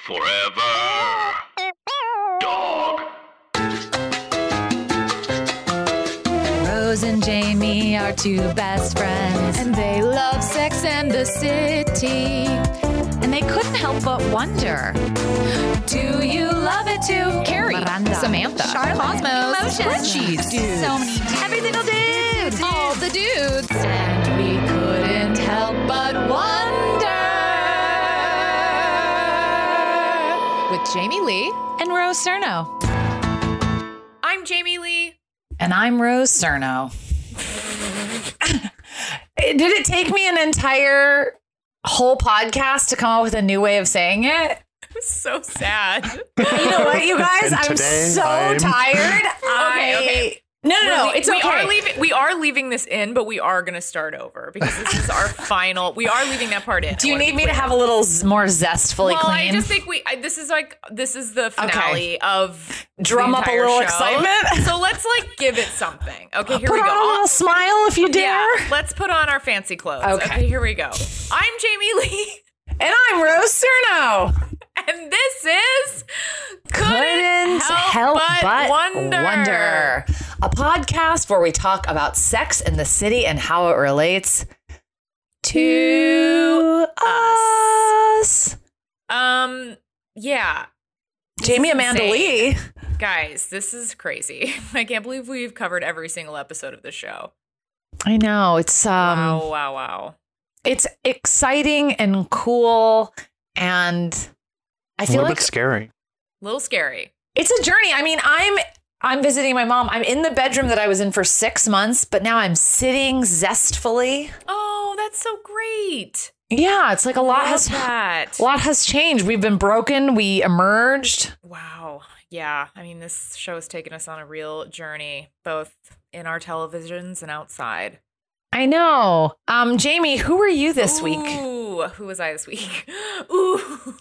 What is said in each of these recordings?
Forever. Dog. Rose and Jamie are two best friends, and they love Sex and the City. And they couldn't help but wonder, do you love it too? Carrie, Miranda, Samantha, Charlotte, Cosmos, Frenchies, so many dudes. Every single dude. All the dudes. And we couldn't help but wonder. With Jamie Lee and Rose Cerno. I'm Jamie Lee. And I'm Rose Cerno. Did it take me an entire whole podcast to come up with a new way of saying it? I'm so sad. You know what, you guys? I'm so tired. Okay. No, it's okay. We are leaving this in, but we are going to start over because this is our final. We are leaving that part in. Do you need me to have a little more zestfully clean? I just think this is the finale of drum up a little show. Excitement. So let's give it something. Okay, here put we go. On a little smile if you dare. Yeah, let's put on our fancy clothes. Okay, here we go. I'm Jamie Lee. And I'm Rose Cerno. And this is Couldn't Help But Wonder. A podcast where we talk about Sex and the City and how it relates to us. Yeah. Jamie Amanda Lee. Guys, this is crazy. I can't believe we've covered every single episode of the show. I know. It's wow. It's exciting and cool, and I feel like scary. A little scary. It's a journey. I mean, I'm visiting my mom. I'm in the bedroom that I was in for 6 months, but now I'm sitting zestfully. Oh, that's so great. Yeah, it's like a lot has changed. We've been broken. We emerged. Wow. Yeah. I mean, this show has taken us on a real journey, both in our televisions and outside. I know. Jamie, who were you this week? Ooh, who was I this week? Ooh.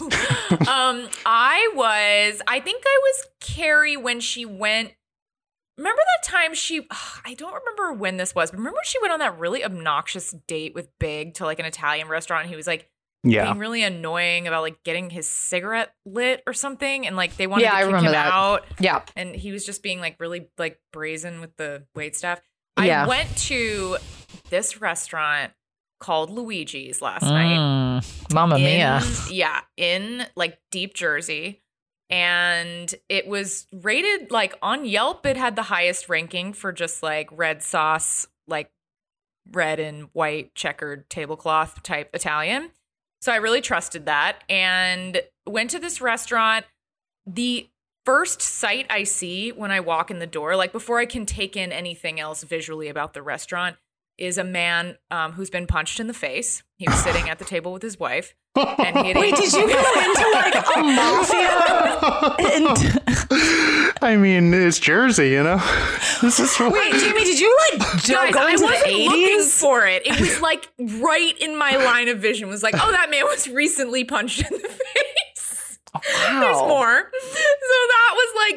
I think I was Carrie when she went. Remember that time I don't remember when this was, but remember when she went on that really obnoxious date with Big to an Italian restaurant and he was being really annoying about getting his cigarette lit or something, and they wanted to kick him out. Yeah. And he was just being really brazen with the waitstaff. Yeah. I went to this restaurant called Luigi's last night. Mamma mia. Yeah, in deep Jersey. And it was rated on Yelp. It had the highest ranking for just red sauce, red and white checkered tablecloth type Italian. So I really trusted that and went to this restaurant. The first sight I see when I walk in the door, before I can take in anything else visually about the restaurant, is a man who's been punched in the face. He was sitting at the table with his wife. And he Wait, did you go into a mafia? I mean, it's Jersey, you know? Wait, Jamie, did you go into the 80s? Looking for it. It was right in my line of vision. It was that man was recently punched in the face. Wow. There's more. So that was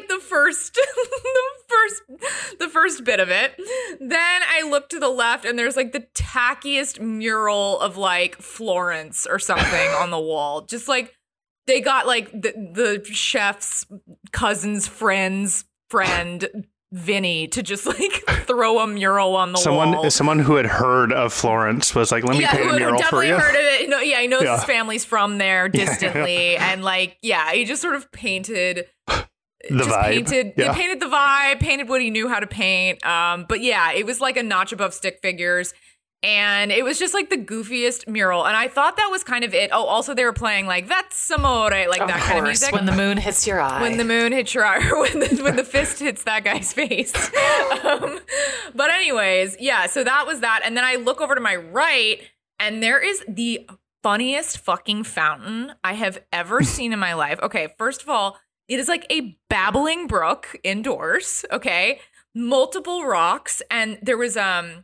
the first bit of it. Then I looked to the left and there's the tackiest mural of Florence or something on the wall. Just they got the chef's cousin's friend Vinny to just throw a mural on the wall. Someone who had heard of Florence was let me paint a mural for you. Definitely heard of it. No, yeah, he knows his family's from there distantly, and he just sort of painted the vibe. He painted the vibe, painted what he knew how to paint. But yeah, it was a notch above stick figures. And it was just the goofiest mural. And I thought that was kind of it. Oh, also they were playing That's Amore, that kind of music. When the moon hits your eye. When the moon hits your eye, or when the fist hits that guy's face. But anyways, yeah, so that was that. And then I look over to my right and there is the funniest fucking fountain I have ever seen in my life. Okay, first of all, it is a babbling brook indoors, okay? Multiple rocks, and there was a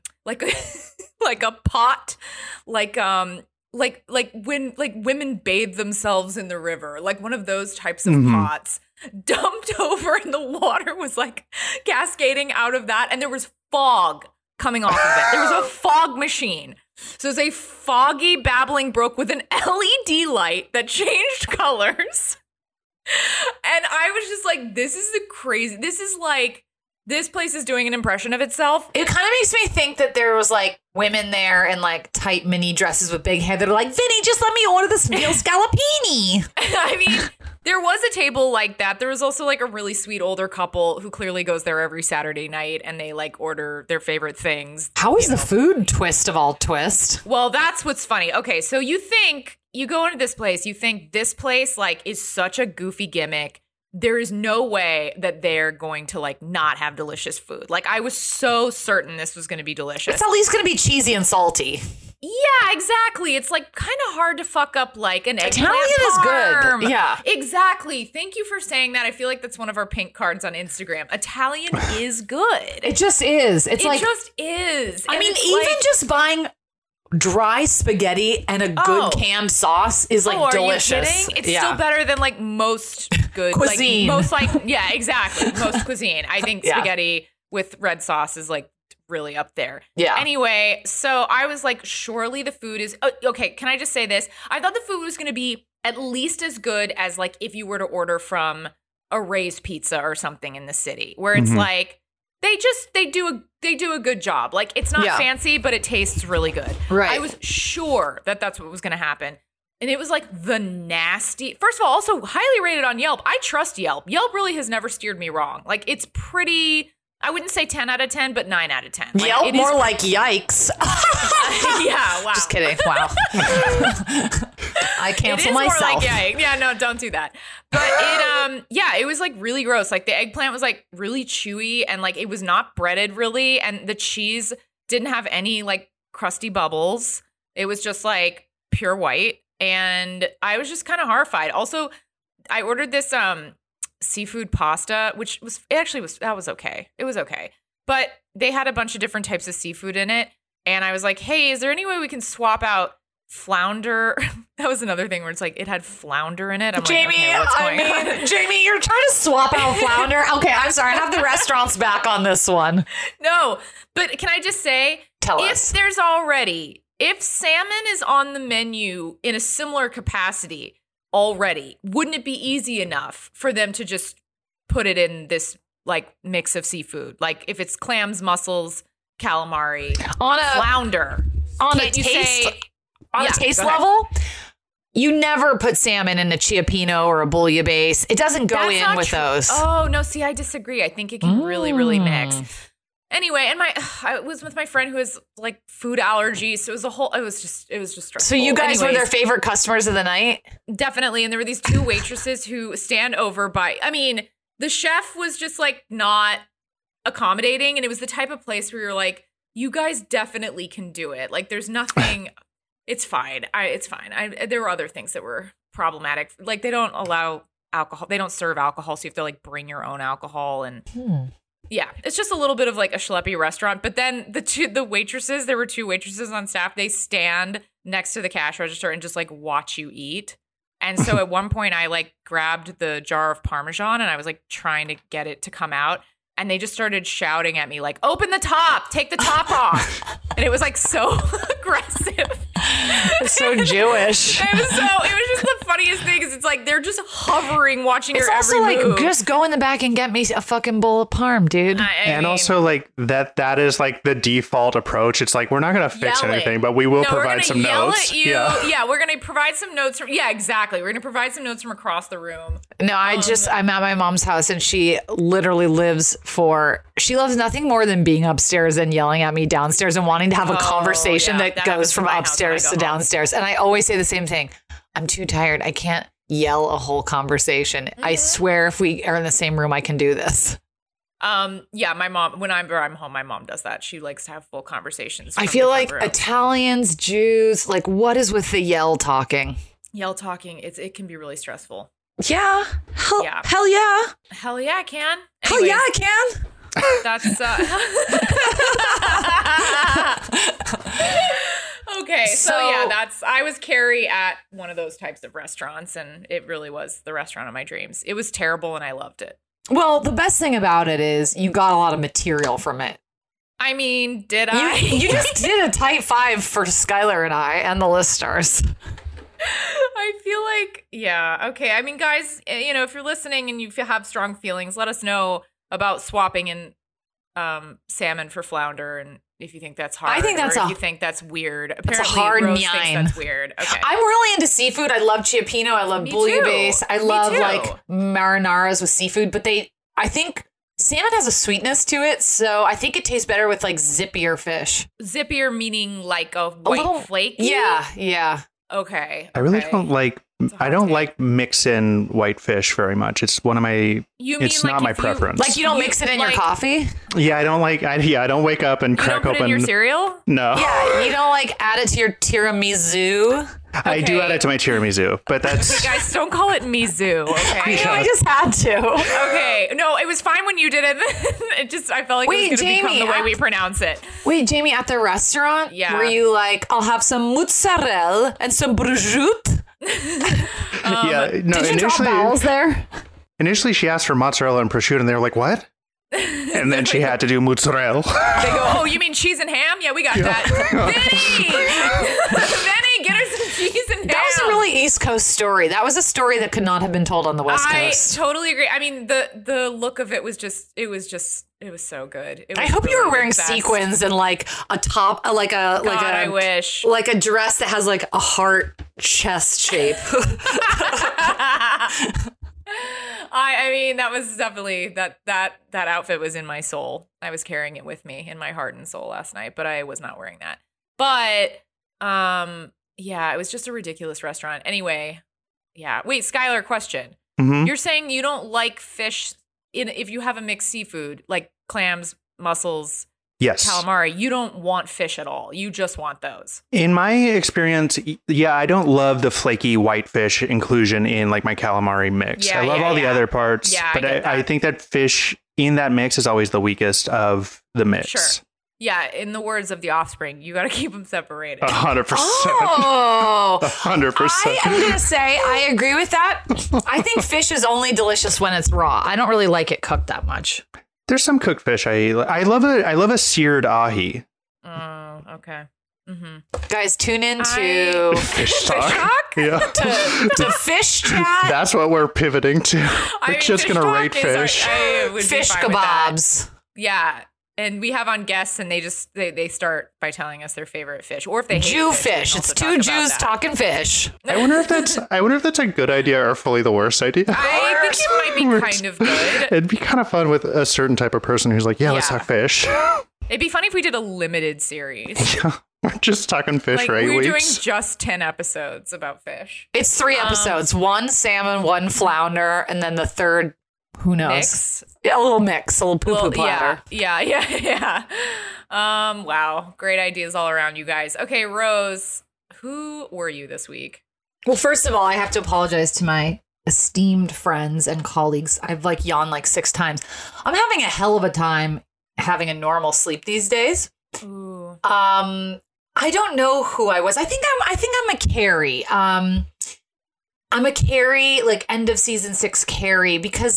pot, when women bathe themselves in the river, one of those types of pots dumped over, and the water was cascading out of that, and there was fog coming off of it. There was a fog machine. So it's a foggy babbling brook with an LED light that changed colors. And I was just like, this is the crazy. This is like, this place is doing an impression of itself. It kind of makes me think that there was like women there in like tight mini dresses with big hair that are like, Vinny, just let me order this veal scallopini. I mean, there was a table like that. There was also like a really sweet older couple who clearly goes there every Saturday night and they like order their favorite things. How is the food twist of all twist? Well, that's what's funny. Okay, so you go into this place, you think this place like is such a goofy gimmick. There is no way that they're going to like not have delicious food. Like I was so certain this was going to be delicious. It's at least going to be cheesy and salty. Yeah, exactly. It's like kind of hard to fuck up like an eggplant Italian is parm. good. Yeah. Exactly. Thank you for saying that. I feel like that's one of our pink cards on Instagram. Italian is good. It just is. It just is. I And mean, it's even like, just buying dry spaghetti and a good canned sauce is like delicious. Are you kidding? It's still better than like most good cuisine. Like, most like exactly. Most cuisine. I think spaghetti with red sauce is like really up there. Yeah. Anyway, so I was like, surely the food is okay. Can I just say this? I thought the food was going to be at least as good as like if you were to order from a Ray's Pizza or something in the city, where it's like they do a good job. Like it's not fancy, but it tastes really good. Right. I was sure that that's what was going to happen. And it was like the nasty. First of all, also highly rated on Yelp. I trust Yelp. Yelp really has never steered me wrong. Like it's pretty, I wouldn't say 10 out of 10, but 9 out of 10. Like, Yelp more like yikes. Yeah, wow. Just kidding. Wow. I cancel it is myself. More like, yeah, no, don't do that. But it was like really gross. Like the eggplant was like really chewy and like it was not breaded really. And the cheese didn't have any like crusty bubbles. It was just like pure white. And I was just kind of horrified. Also, I ordered this seafood pasta, which was okay. It was okay. But they had a bunch of different types of seafood in it. And I was like, hey, is there any way we can swap out flounder? That was another thing where it's like it had flounder in it. I'm Jamie, like, okay, what's going on? Jamie, you're trying to swap out flounder. Okay, I'm sorry. I have the restaurants back on this one. No, but can I just say, if salmon is on the menu in a similar capacity already, wouldn't it be easy enough for them to just put it in this like mix of seafood? Like if it's clams, mussels, calamari, flounder. On a taste level, you never put salmon in a ciappino or a bouillabaisse. It doesn't go in with those. Oh, no, see, I disagree. I think it can really, really mix. Anyway, and I was with my friend who has like food allergies, so it was just stressful. So you guys were their favorite customers of the night? Definitely, and there were these two waitresses who stand over by. I mean, the chef was just like not accommodating, and it was the type of place where you're like, you guys definitely can do it. Like, there's nothing. It's fine. It's fine. There were other things that were problematic. Like, they don't allow alcohol. They don't serve alcohol, so you have to like bring your own alcohol and. Yeah, it's just a little bit of like a schleppy restaurant. But then the waitresses, there were two waitresses on staff. They stand next to the cash register and just like watch you eat. And so at one point I like grabbed the jar of Parmesan and I was like trying to get it to come out. And they just started shouting at me like, open the top, take the top off. And it was like so aggressive. It's so Jewish. It was just the funniest thing because it's like they're just hovering, watching your every move. It's also like, just go in the back and get me a fucking bowl of parm, dude. I mean, also like that is like the default approach. It's like, we're not going to fix anything, but we will provide some notes. Yeah, we're going to provide some notes. Exactly. We're going to provide some notes from across the room. No, I'm at my mom's house and she literally she loves nothing more than being upstairs and yelling at me downstairs and wanting to have a conversation that goes from upstairs to downstairs. And I always say the same thing. I'm too tired. I can't yell a whole conversation. I swear if we are in the same room, I can do this. Yeah, my mom, when I'm home, my mom does that. She likes to have full conversations. I feel like Italians, Jews, like what is with the yell talking? Yell talking, it can be really stressful. Yeah. Hell yeah. Hell yeah, I can. Anyways, hell yeah, I can. That's okay. So yeah, I was Carrie at one of those types of restaurants, and it really was the restaurant of my dreams. It was terrible, and I loved it. Well, the best thing about it is you got a lot of material from it. I mean, did I? You just did a tight 5 for Skylar and I and the listeners. I feel like, yeah, okay. I mean, guys, if you're listening and you have strong feelings, let us know about swapping in salmon for flounder, and if you think that's hard. I think that's if you think that's weird. Apparently, it's a hard Rose nine. thinks that's weird. Okay. I'm really into seafood. I love Cioppino. I love bouillabaisse. I love like marinaras with seafood, but I think salmon has a sweetness to it, so I think it tastes better with like zippier fish. Zippier meaning like a white flake? Yeah. Okay. I really don't like. I don't like mix-in white fish very much. It's one of my. It's not my preference. Like you don't mix it in your coffee? Yeah, I don't like. I don't wake up and crack open. You don't put it in your cereal? No. Yeah, you don't like add it to your tiramisu. Okay. I do add it to my tiramisu, but that's. Okay, guys, don't call it mizu. Okay. I know. I just had to. Okay. No, it was fine when you did it. I felt like it was going to become the way we pronounce it. Wait, Jamie, at the restaurant, were you like, I'll have some mozzarella and some prosciutto? Did you drop vowels there? Initially, she asked for mozzarella and prosciutto, and they were like, "What?" And then she had to do mozzarella. They go, "Oh, you mean cheese and ham? Yeah, we got that." Vinny, get her some cheese and ham. That was a really East Coast story. That was a story that could not have been told on the West Coast. I totally agree. I mean, the look of it was it was so good. I hope you were wearing sequins and like a top, I wish, like a dress that has like a heart chest shape. I mean, that was definitely that outfit was in my soul. I was carrying it with me in my heart and soul last night, but I was not wearing that. But yeah, it was just a ridiculous restaurant. Anyway, yeah. Wait, Skylar, question. Mm-hmm. You're saying you don't like fish if you have a mixed seafood, like clams, mussels, yes, calamari, you don't want fish at all. You just want those. In my experience, yeah, I don't love the flaky white fish inclusion in like my calamari mix. I love all the other parts, but I think that fish in that mix is always the weakest of the mix. Sure. Yeah, in the words of The Offspring, you got to keep them separated. 100%. Oh, 100%. I am going to say I agree with that. I think fish is only delicious when it's raw. I don't really like it cooked that much. There's some cooked fish I love a seared ahi. Oh, okay. Mm-hmm. Guys, tune in to Fish Talk. Yeah. to Fish Chat. That's what we're pivoting to. We're just going to rate fish. Fish kebabs. Yeah. And we have on guests, and they start by telling us their favorite fish, or if they hate Jew fish. It's two Jews talking fish. I wonder if that's a good idea or fully the worst idea. I think it might be kind of good. It'd be kind of fun with a certain type of person who's like, let's talk fish. It'd be funny if we did a limited series. Yeah, we're just talking fish for 8 weeks. We're doing just 10 episodes about fish. It's 3 episodes: 1 salmon, 1 flounder, and then the third. Who knows? Mix. Yeah, a little mix, a little poo-poo platter. Yeah. Wow. Great ideas all around, you guys. Okay, Rose, who were you this week? Well, first of all, I have to apologize to my esteemed friends and colleagues. I've yawned 6 times. I'm having a hell of a time having a normal sleep these days. Ooh. I don't know who I was. I think I'm a Carrie. I'm a Carrie, end of season 6 Carrie, because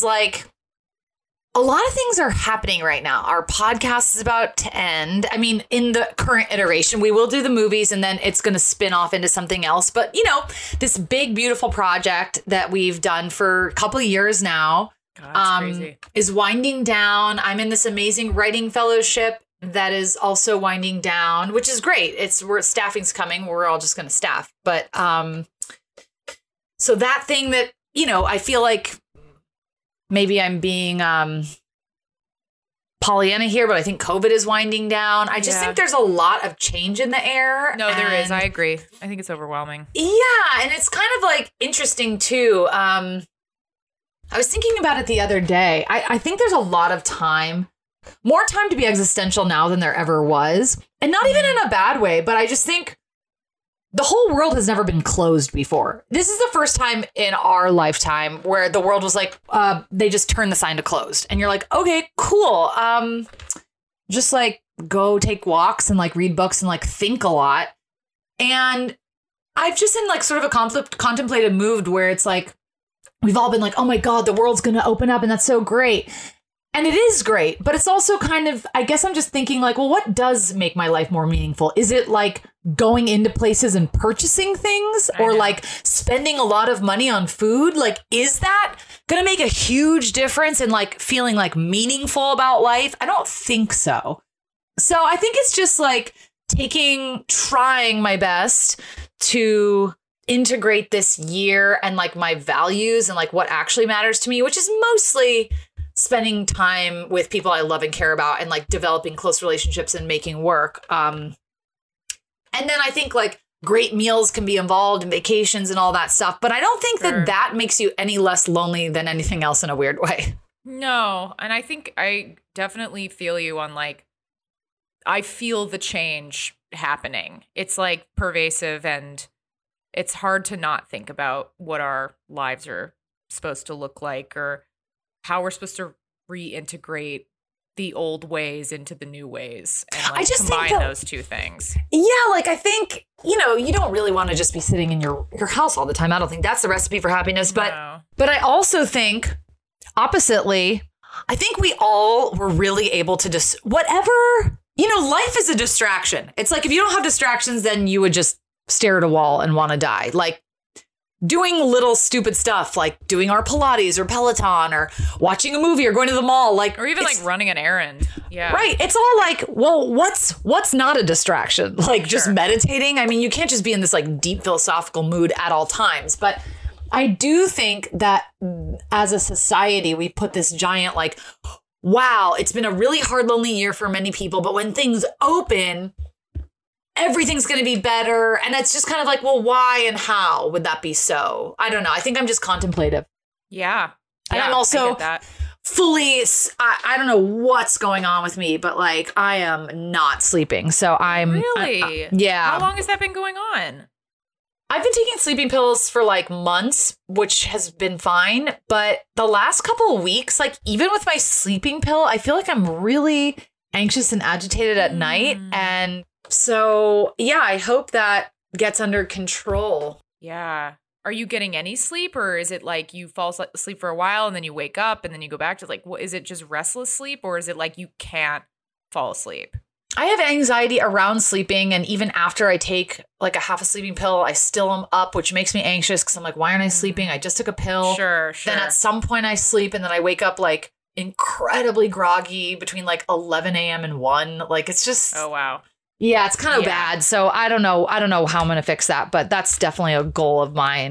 a lot of things are happening right now. Our podcast is about to end. I mean, in the current iteration, we will do the movies and then it's going to spin off into something else. But, this big, beautiful project that we've done for a couple of years now is winding down. I'm in this amazing writing fellowship that is also winding down, which is great. Staffing's coming. We're all just going to staff. But, so that thing that, I feel like maybe I'm being Pollyanna here, but I think COVID is winding down. I just think there's a lot of change in the air. No, there is. I agree. I think it's overwhelming. Yeah. And it's kind of interesting too. I was thinking about it the other day. I think there's a lot of time, more time to be existential now than there ever was. And not even in a bad way, but I just think the whole world has never been closed before. This is the first time in our lifetime where the world was they just turned the sign to closed. And you're like, okay, cool. Just go take walks and read books and think a lot. And I've just in sort of a contemplative mood where it's we've all been oh my God, the world's going to open up and that's so great. And it is great, but it's also kind of, I guess I'm just thinking like, well, what does make my life more meaningful? Is it like going into places and purchasing things or like spending a lot of money on food? Like, is that going to make a huge difference in like feeling like meaningful about life? I don't think so. So I think it's just like trying my best to integrate this year and like my values and like what actually matters to me, which is mostly spending time with people I love and care about and like developing close relationships and making work. And then I think like great meals can be involved in vacations and all that stuff. But I don't think that makes you any less lonely than anything else in a weird way. No. And I think I definitely feel you on like, I feel the change happening. It's like pervasive and it's hard to not think about what our lives are supposed to look like or how we're supposed to reintegrate the old ways into the new ways and like combine those two things. Yeah, like I think, you know, you don't really want to just be sitting in your house all the time. I don't think that's the recipe for happiness. But I also think oppositely, I think we all were really able to just whatever, you know, life is a distraction. It's like if you don't have distractions, then you would just stare at a wall and want to die. Like doing little stupid stuff like doing our Pilates or Peloton or watching a movie or going to the mall, like, or even like running an errand. Yeah. Right. It's all like, well, what's not a distraction? Like just meditating. I mean, you can't just be in this like deep philosophical mood at all times. But I do think that as a society, we put this giant like, wow, it's been a really hard, lonely year for many people. But when things open, everything's going to be better. And it's just kind of like, well, why and how would that be so? I don't know. I think I'm just contemplative. Yeah. And I'm also fully, I don't know what's going on with me, but like I am not sleeping. So I'm. Really? Yeah. How long has that been going on? I've been taking sleeping pills for like months, which has been fine. But the last couple of weeks, like even with my sleeping pill, I feel like I'm really anxious and agitated at night. And so, yeah, I hope that gets under control. Yeah. Are you getting any sleep or is it like you fall asleep for a while and then you wake up and then you go back to like, what is it just restless sleep or is it like you can't fall asleep? I have anxiety around sleeping. And even after I take like a half a sleeping pill, I still am up, which makes me anxious because I'm like, why aren't I sleeping? I just took a pill. Sure. Then at some point I sleep and then I wake up like incredibly groggy between like 11 a.m. and 1. Like it's just. Oh, wow. Yeah, it's kind of bad. So I don't know how I'm going to fix that, but that's definitely a goal of mine.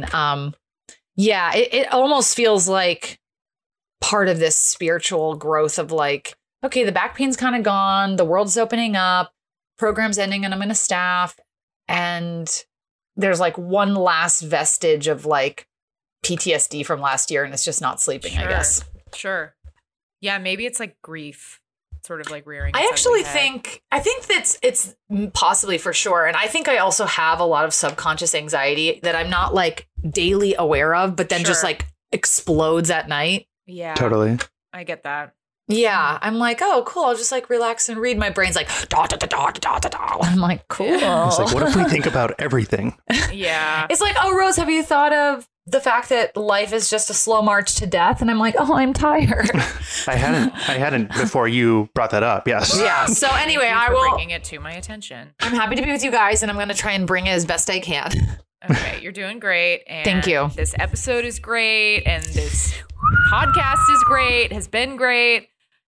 Yeah, it almost feels like part of this spiritual growth of like, okay, the back pain's kind of gone. The world's opening up. Program's ending and I'm in a staff. And there's like one last vestige of like PTSD from last year and it's just not sleeping, I guess. Sure. Yeah, maybe it's like grief. Sort of like rearing. I actually think that it's possibly for sure. And I think I also have a lot of subconscious anxiety that I'm not like daily aware of, but then just like explodes at night. Yeah, totally. I get that. Yeah. I'm like, oh, cool. I'll just like relax and read. My brain's like, da, da, da, da, da, da, da. I'm like, cool. It's like, what if we think about everything? Yeah. It's like, oh, Rose, have you thought of the fact that life is just a slow march to death? And I'm like, oh, I'm tired. I hadn't before you brought that up. Yes. Yeah. So anyway, I will bringing it to my attention. I'm happy to be with you guys and I'm going to try and bring it as best I can. Okay. You're doing great. And thank you. This episode is great. And this podcast is great, has been great.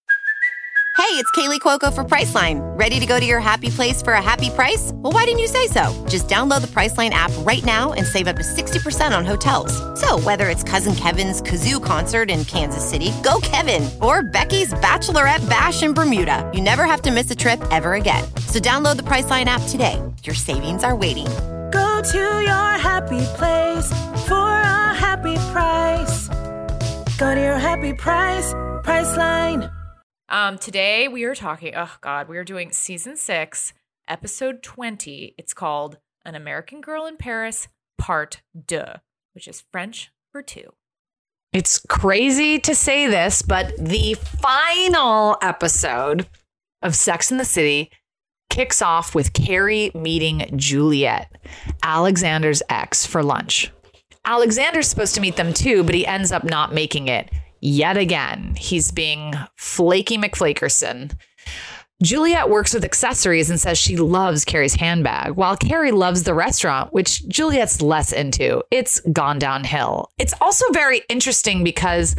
Hey, it's Kaylee Cuoco for Priceline. Ready to go to your happy place for a happy price? Well, why didn't you say so? Just download the Priceline app right now and save up to 60% on hotels. So whether it's Cousin Kevin's Kazoo Concert in Kansas City, go Kevin, or Becky's Bachelorette Bash in Bermuda, you never have to miss a trip ever again. So download the Priceline app today. Your savings are waiting. Go to your happy place for a happy price. Go to your happy price, Priceline. Today we are talking, we are doing season 6, episode 20. It's called An American Girl in Paris, Part 2, which is French for 2. It's crazy to say this, but the final episode of Sex and the City kicks off with Carrie meeting Juliet, Alexander's ex, for lunch. Alexander's supposed to meet them too, but he ends up not making it. yet again. He's being flaky McFlakerson. Juliet works with accessories and says she loves Carrie's handbag, while Carrie loves the restaurant, which Juliet's less into. It's gone downhill. It's also very interesting because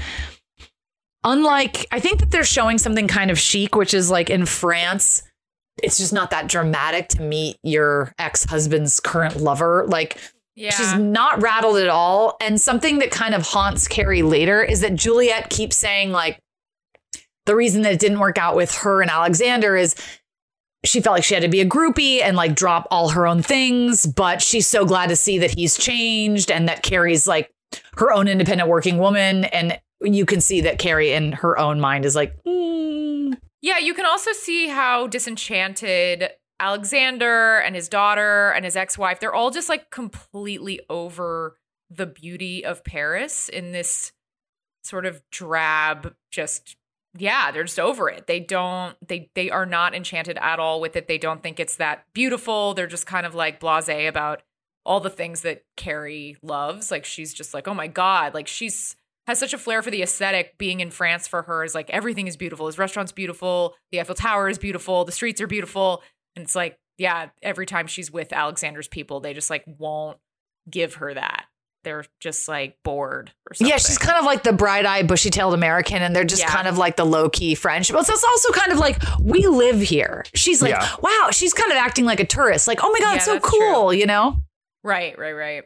unlike, I think that they're showing something kind of chic, which is like in France, it's just not that dramatic to meet your ex-husband's current lover. Like, she's not rattled at all. And something that kind of haunts Carrie later is that Juliet keeps saying, like, the reason that it didn't work out with her and Alexander is she felt like she had to be a groupie and like drop all her own things. But she's so glad to see that he's changed and that Carrie's like her own independent working woman. And you can see that Carrie in her own mind is like, Yeah, you can also see how disenchanted Alexander and his daughter and his ex-wife, they're all just like completely over the beauty of Paris in this sort of drab, just, they're just over it. They are not enchanted at all with it. They don't think it's that beautiful. They're just kind of like blasé about all the things that Carrie loves. Like, she's just like, oh my God, like has such a flair for the aesthetic. Being in France for her is like, everything is beautiful. His restaurant's beautiful. The Eiffel Tower is beautiful. The streets are beautiful. And it's like, every time she's with Alexander's people, they just like won't give her that. They're just like bored or something. Yeah, she's kind of like the bright-eyed, bushy-tailed American, and they're just kind of like the low-key French. But it's also kind of like, we live here. She's like, wow, she's kind of acting like a tourist. Like, oh my God, it's so cool, true. You know? Right.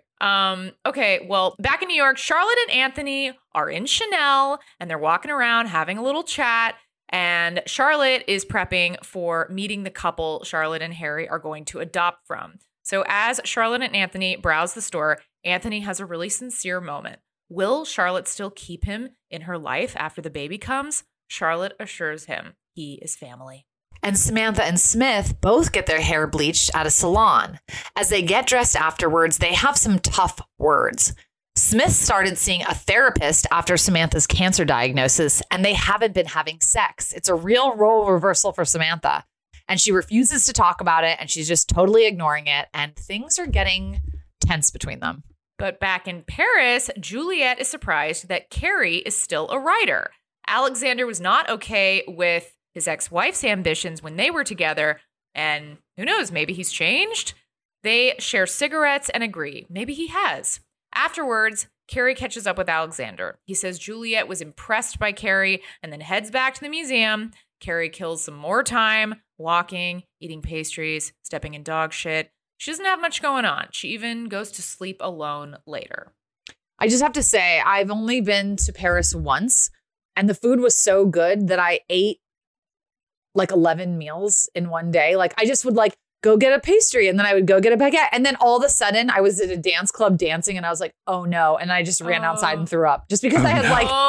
Okay, well, back in New York, Charlotte and Anthony are in Chanel, and they're walking around having a little chat. And Charlotte is prepping for meeting the couple Charlotte and Harry are going to adopt from. So as Charlotte and Anthony browse the store, Anthony has a really sincere moment. Will Charlotte still keep him in her life after the baby comes? Charlotte assures him he is family. And Samantha and Smith both get their hair bleached at a salon. As they get dressed afterwards, they have some tough words. Smith started seeing a therapist after Samantha's cancer diagnosis, and they haven't been having sex. It's a real role reversal for Samantha. And she refuses to talk about it, and she's just totally ignoring it. And things are getting tense between them. But back in Paris, Juliet is surprised that Carrie is still a writer. Alexander was not okay with his ex-wife's ambitions when they were together. And who knows, maybe he's changed? They share cigarettes and agree. Maybe he has. Afterwards, Carrie catches up with Alexander. He says Juliet was impressed by Carrie and then heads back to the museum. Carrie kills some more time walking, eating pastries, stepping in dog shit. She doesn't have much going on. She even goes to sleep alone later. I just have to say, I've only been to Paris once, and the food was so good that I ate like 11 meals in one day. Like, I just would like go get a pastry, and then I would go get a baguette. And then all of a sudden I was at a dance club dancing, and I was like, oh no. And I just ran outside and threw up just because I had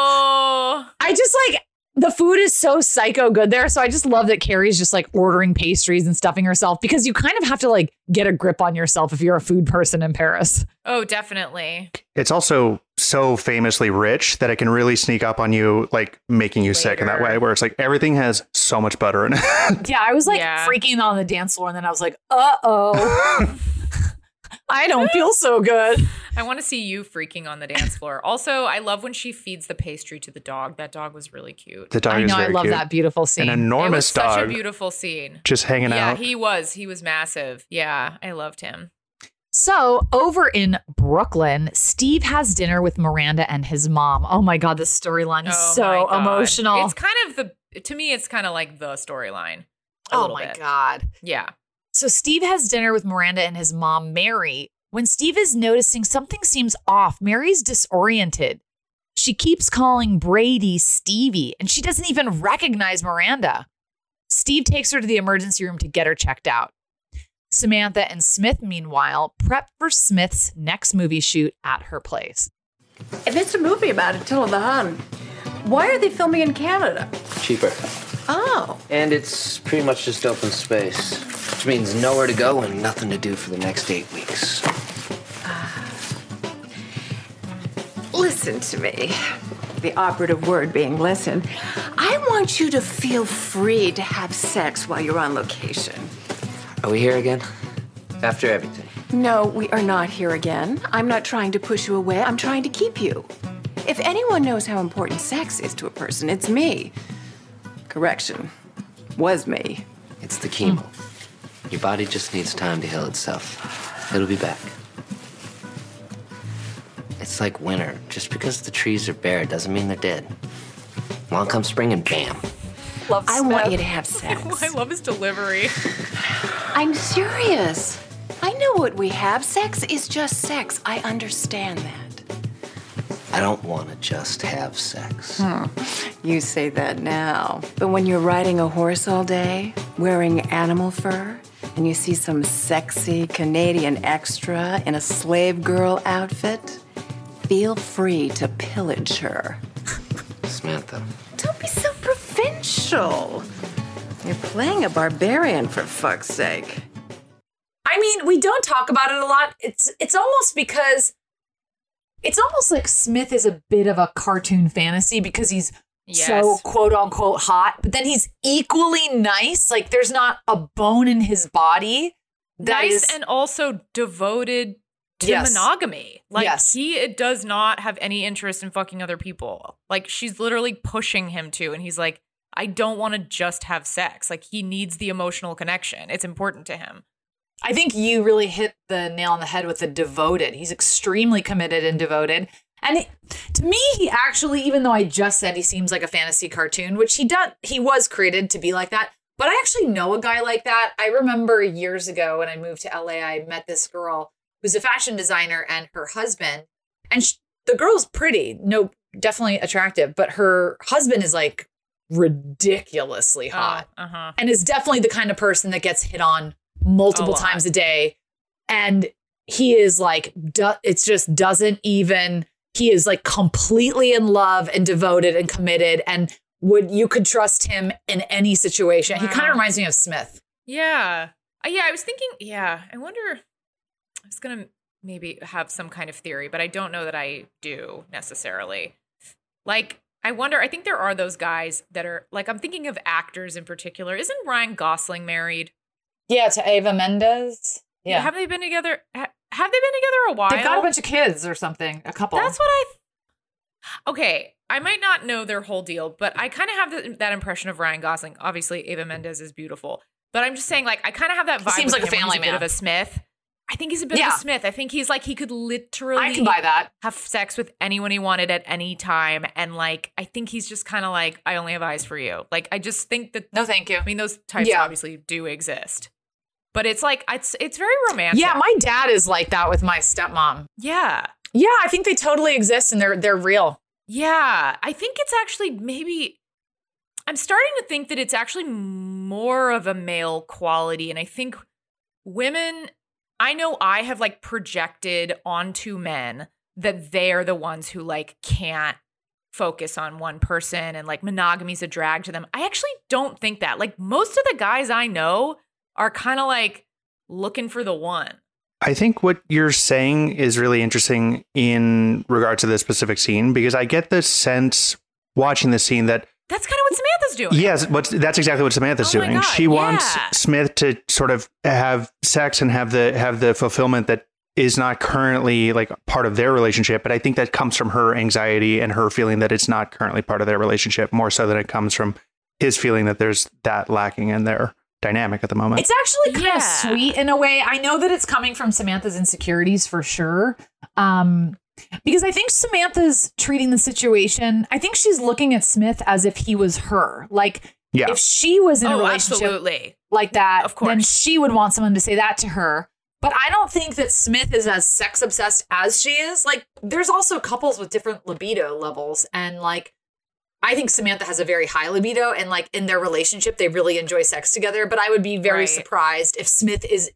I just like, the food is so psycho good there. So I just love that Carrie's just like ordering pastries and stuffing herself, because you kind of have to like get a grip on yourself if you're a food person in Paris. Oh, definitely. It's also so famously rich that it can really sneak up on you, like making you sick in that way, where it's like everything has so much butter in it. Yeah, I was like freaking on the dance floor, and then I was like, uh-oh. I don't feel so good. I want to see you freaking on the dance floor. Also, I love when she feeds the pastry to the dog. That dog was really cute. The dog is very cute. I love that beautiful scene. An enormous dog. Such a beautiful scene. Just hanging out. Yeah, he was. He was massive. Yeah, I loved him. So over in Brooklyn, Steve has dinner with Miranda and his mom. Oh my God, this storyline is so emotional. It's kind of to me, it's kind of like the storyline. Oh my God. Yeah. So Steve has dinner with Miranda and his mom, Mary. When Steve is noticing something seems off, Mary's disoriented. She keeps calling Brady Stevie, and she doesn't even recognize Miranda. Steve takes her to the emergency room to get her checked out. Samantha and Smith, meanwhile, prep for Smith's next movie shoot at her place. If it's a movie about Attila the Hun, why are they filming in Canada? Cheaper. Oh. And it's pretty much just open space, which means nowhere to go and nothing to do for the next 8 weeks. Listen to me. The operative word being listen. I want you to feel free to have sex while you're on location. Are we here again? After everything? No, we are not here again. I'm not trying to push you away. I'm trying to keep you. If anyone knows how important sex is to a person, it's me. Correction. Was me. It's the chemo. Your body just needs time to heal itself. It'll be back. It's like winter. Just because the trees are bare doesn't mean they're dead. Along comes spring and bam. I want you to have sex. I love his delivery. I'm serious. I know what we have. Sex is just sex. I understand that. I don't want to just have sex. You say that now. But when you're riding a horse all day, wearing animal fur, and you see some sexy Canadian extra in a slave girl outfit, feel free to pillage her. Samantha. Don't be so provincial. You're playing a barbarian, for fuck's sake. I mean, we don't talk about it a lot. It's almost because it's almost like Smith is a bit of a cartoon fantasy because he's so quote unquote hot, but then he's equally nice. Like there's not a bone in his body. Nice and also devoted to monogamy. Like he does not have any interest in fucking other people. Like she's literally pushing him to, and he's like, I don't want to just have sex. Like he needs the emotional connection. It's important to him. I think you really hit the nail on the head with the devoted. He's extremely committed and devoted. And to me, he actually, even though I just said he seems like a fantasy cartoon, which he was created to be like that. But I actually know a guy like that. I remember years ago when I moved to LA, I met this girl who's a fashion designer and her husband. And the girl's pretty, no, definitely attractive. But her husband is like ridiculously hot and is definitely the kind of person that gets hit on multiple times a day. And he is like, it's just doesn't even, he is like completely in love and devoted and committed. And you could trust him in any situation. Wow. He kind of reminds me of Smith. Yeah. I was thinking, I wonder, I was going to maybe have some kind of theory, but I don't know that I do necessarily. Like, I wonder, I think there are those guys that are like, I'm thinking of actors in particular. Isn't Ryan Gosling married? Yeah, to Eva Mendes. Yeah. Have they been together? Have they been together a while? They've got a bunch of kids or something. A couple. That's what okay, I might not know their whole deal, but I kind of have that impression of Ryan Gosling. Obviously, Eva Mendes is beautiful. But I'm just saying, like, I kind of have that vibe. Seems like a family man. Bit of a Smith. I think he's a bit of a Smith. I think he's like, he could literally I can buy that. Have sex with anyone he wanted at any time. And like, I think he's just kind of like, I only have eyes for you. Like, I just think that. No, thank you. I mean, those types obviously do exist. But it's like, it's very romantic. Yeah, my dad is like that with my stepmom. Yeah. Yeah, I think they totally exist and they're real. Yeah, I think it's actually maybe, I'm starting to think that it's actually more of a male quality. And I think women, I know I have like projected onto men that they're the ones who like can't focus on one person and like monogamy's a drag to them. I actually don't think that. Like most of the guys I know are kind of like looking for the one. I think what you're saying is really interesting in regard to this specific scene, because I get the sense watching the scene that that's kind of what Samantha's doing. Yes, that's exactly what Samantha's doing. God, she wants Smith to sort of have sex and have the fulfillment that is not currently like part of their relationship. But I think that comes from her anxiety and her feeling that it's not currently part of their relationship, more so than it comes from his feeling that there's that lacking in their dynamic at the moment. It's actually kind of sweet in a way. I know that it's coming from Samantha's insecurities for sure. Because I think Samantha's treating the situation, I think she's looking at Smith as if he was her. Like, if she was in a relationship like that, of course, then she would want someone to say that to her. But I don't think that Smith is as sex obsessed as she is. Like, there's also couples with different libido levels. And like, I think Samantha has a very high libido, and like in their relationship, they really enjoy sex together. But I would be very surprised if Smith is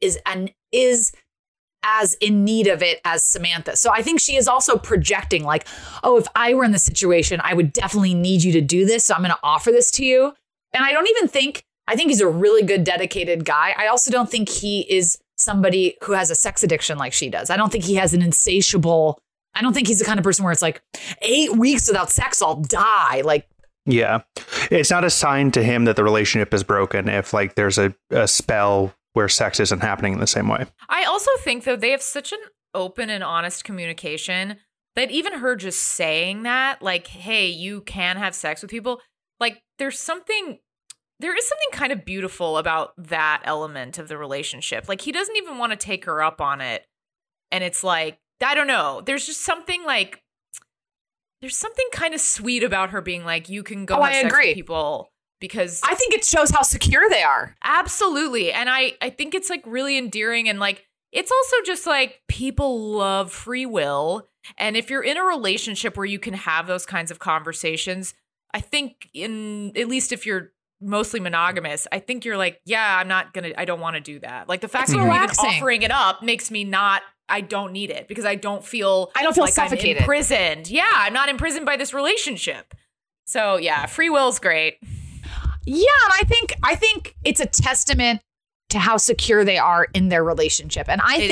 as in need of it as Samantha. So I think she is also projecting like, oh, if I were in this situation, I would definitely need you to do this. So I'm going to offer this to you. And I think he's a really good, dedicated guy. I also don't think he is somebody who has a sex addiction like she does. I don't think he has an insatiable, I don't think he's the kind of person where it's like 8 weeks without sex, I'll die. Like, yeah, it's not a sign to him that the relationship is broken if like there's a spell where sex isn't happening in the same way. I also think, though, they have such an open and honest communication that even her just saying that, like, hey, you can have sex with people, like, there is something kind of beautiful about that element of the relationship. Like, he doesn't even want to take her up on it. And it's like, I don't know. There's just something like, there's something kind of sweet about her being like, you can go have sex with people. Because I think it shows how secure they are. Absolutely. And I think it's like really endearing. And like, it's also just like people love free will. And if you're in a relationship where you can have those kinds of conversations, I think at least if you're mostly monogamous, I think you're like, yeah, I don't want to do that. Like the fact that you're even offering it up makes me I don't need it because I don't feel like suffocated. I'm imprisoned. Yeah, I'm not imprisoned by this relationship. So yeah, free will's great. Yeah, and I think it's a testament to how secure they are in their relationship. And I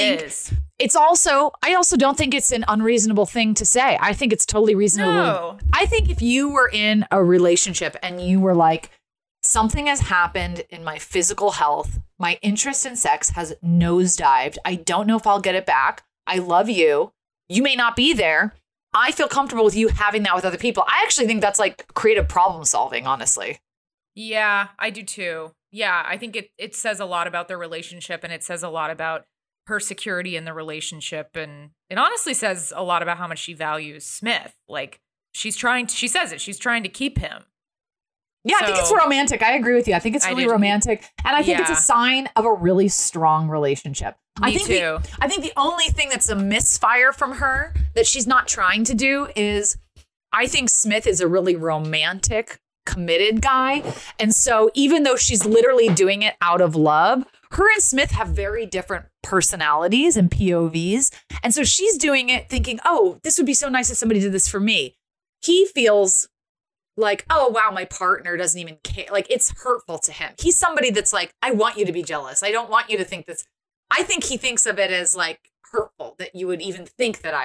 also don't think it's an unreasonable thing to say. I think it's totally reasonable. No. I think if you were in a relationship and you were like, something has happened in my physical health, my interest in sex has nosedived. I don't know if I'll get it back. I love you. You may not be there. I feel comfortable with you having that with other people. I actually think that's like creative problem solving, honestly. Yeah, I do too. Yeah, I think it says a lot about their relationship, and it says a lot about her security in the relationship, and it honestly says a lot about how much she values Smith. Like she says it, she's trying to keep him. Yeah, I think it's romantic. I agree with you. I think it's really romantic, and I think it's a sign of a really strong relationship. Me too. I think the only thing that's a misfire from her that she's not trying to do is I think Smith is a really romantic, committed guy. And so even though she's literally doing it out of love, her and Smith have very different personalities and POVs. And so she's doing it thinking, oh, this would be so nice if somebody did this for me. He feels like, oh, wow, my partner doesn't even care. Like, it's hurtful to him. He's somebody that's like, I want you to be jealous. I don't want you to think this. I think he thinks of it as like hurtful that you would even think that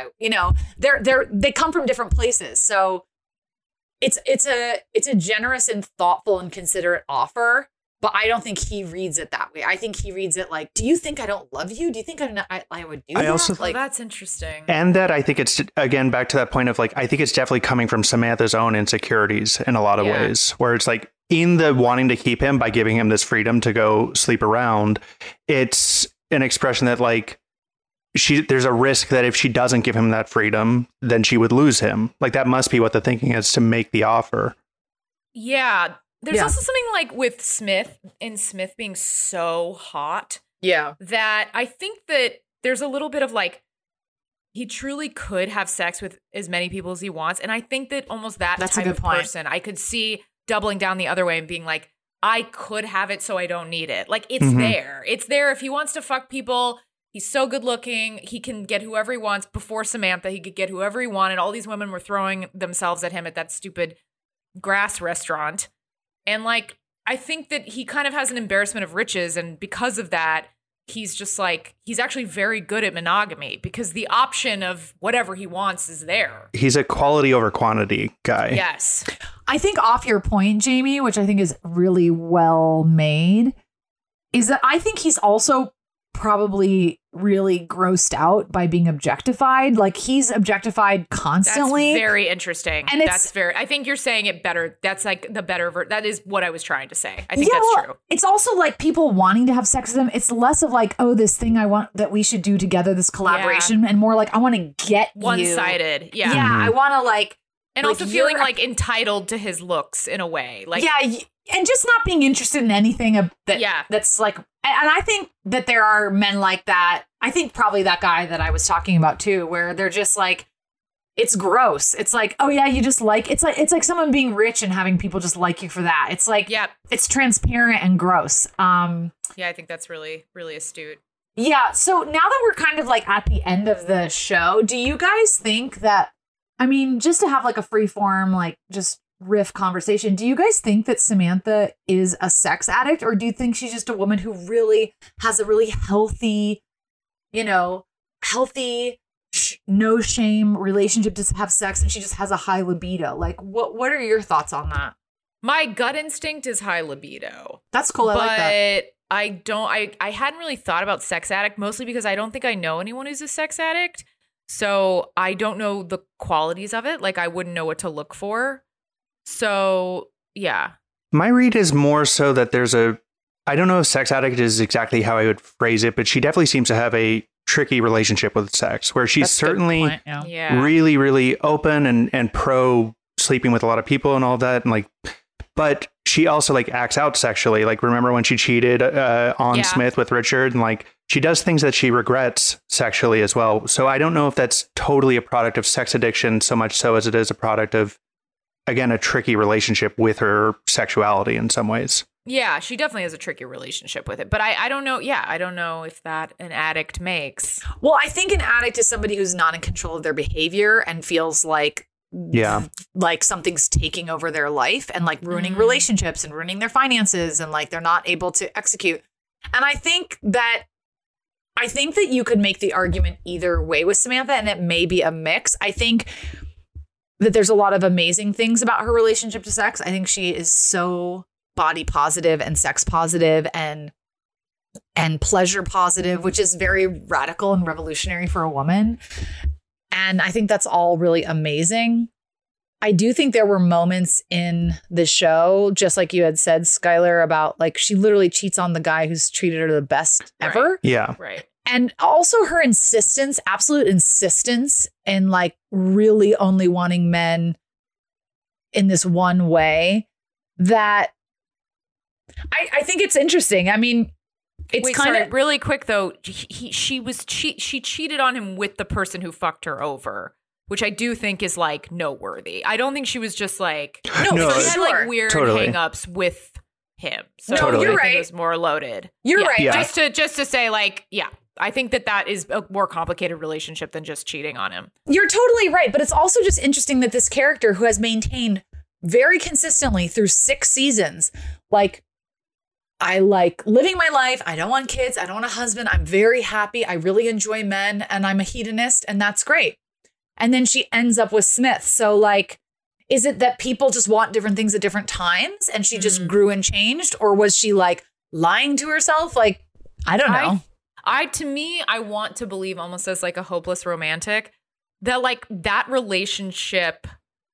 they come from different places. So it's a generous and thoughtful and considerate offer, but I don't think he reads it that way. I think he reads it like, do you think I don't love you? Do you think I would do that? Also, like, that's interesting. And that I think it's, again, back to that point of like, I think it's definitely coming from Samantha's own insecurities in a lot of ways, where it's like in the wanting to keep him by giving him this freedom to go sleep around, it's an expression that like, there's a risk that if she doesn't give him that freedom, then she would lose him. Like that must be what the thinking is to make the offer. Yeah. There's also something like with Smith being so hot. Yeah. That I think that there's a little bit of like, he truly could have sex with as many people as he wants. And I think that almost that's type of person, I could see doubling down the other way and being like, I could have it, so I don't need it. Like it's there. It's there. If he wants to fuck people, he's so good looking. He can get whoever he wants. Before Samantha, he could get whoever he wanted. All these women were throwing themselves at him at that stupid grass restaurant. And like, I think that he kind of has an embarrassment of riches. And because of that, he's just like, he's actually very good at monogamy because the option of whatever he wants is there. He's a quality over quantity guy. Yes. I think off your point, Jamie, which I think is really well made, is that I think he's also probably really grossed out by being objectified. Like he's objectified constantly. That's very interesting. And I think you're saying it better. That's like the better that is what I was trying to say. I think that's true. It's also like people wanting to have sex with him. It's less of like, oh, this thing I want that we should do together, this collaboration, and more like, I want to get one-sided. Yeah. Yeah. I want to like, and also feeling like entitled to his looks in a way. Like, yeah. And just not being interested in anything that's like, and I think that there are men like that. I think probably that guy that I was talking about too, where they're just like, it's gross. It's like, oh yeah, you just like, it's like someone being rich and having people just like you for that. It's like, it's transparent and gross. Yeah, I think that's really, really astute. Yeah. So now that we're kind of like at the end of the show, do you guys think that, I mean, just to have like a free form, like just riff conversation, do you guys think that Samantha is a sex addict, or do you think she's just a woman who really has a really healthy, no shame relationship to have sex, and she just has a high libido? Like, what are your thoughts on that? My gut instinct is high libido. That's cool. I like that. I hadn't really thought about sex addict, mostly because I don't think I know anyone who's a sex addict. So I don't know the qualities of it. Like I wouldn't know what to look for. So yeah. My read is more so that I don't know if sex addict is exactly how I would phrase it, but she definitely seems to have a tricky relationship with sex where she's certainly really, really open and pro sleeping with a lot of people and all that. And like, but she also like acts out sexually. Like, remember when she cheated on Smith with Richard, and like she does things that she regrets sexually as well. So I don't know if that's totally a product of sex addiction so much so as it is a product of, again, a tricky relationship with her sexuality in some ways. Yeah, she definitely has a tricky relationship with it. But I don't know. Yeah, I don't know if that an addict makes. Well, I think an addict is somebody who's not in control of their behavior and feels like something's taking over their life and like ruining relationships and ruining their finances and like they're not able to execute. And I think that you could make the argument either way with Samantha, and it may be a mix. I think that there's a lot of amazing things about her relationship to sex. I think she is so body positive and sex positive and pleasure positive, which is very radical and revolutionary for a woman. And I think that's all really amazing. I do think there were moments in the show, just like you had said, Skylar, about like she literally cheats on the guy who's treated her the best ever. Yeah. Right. And also her insistence, absolute insistence in like really only wanting men in this one way that I think it's interesting. I mean, it's really quick though. She cheated on him with the person who fucked her over, which I do think is like noteworthy. I don't think she was just like she had like weird hang-ups with him. So you're right. It was more loaded. You're right. Yeah. Just to say like, yeah, I think that is a more complicated relationship than just cheating on him. You're totally right. But it's also just interesting that this character who has maintained very consistently through 6 seasons, like, I like living my life. I don't want kids. I don't want a husband. I'm very happy. I really enjoy men and I'm a hedonist and that's great. And then she ends up with Smith. So like, is it that people just want different things at different times and she just grew and changed? Or was she like lying to herself? Like, I don't know. To me, I want to believe almost as like a hopeless romantic that like that relationship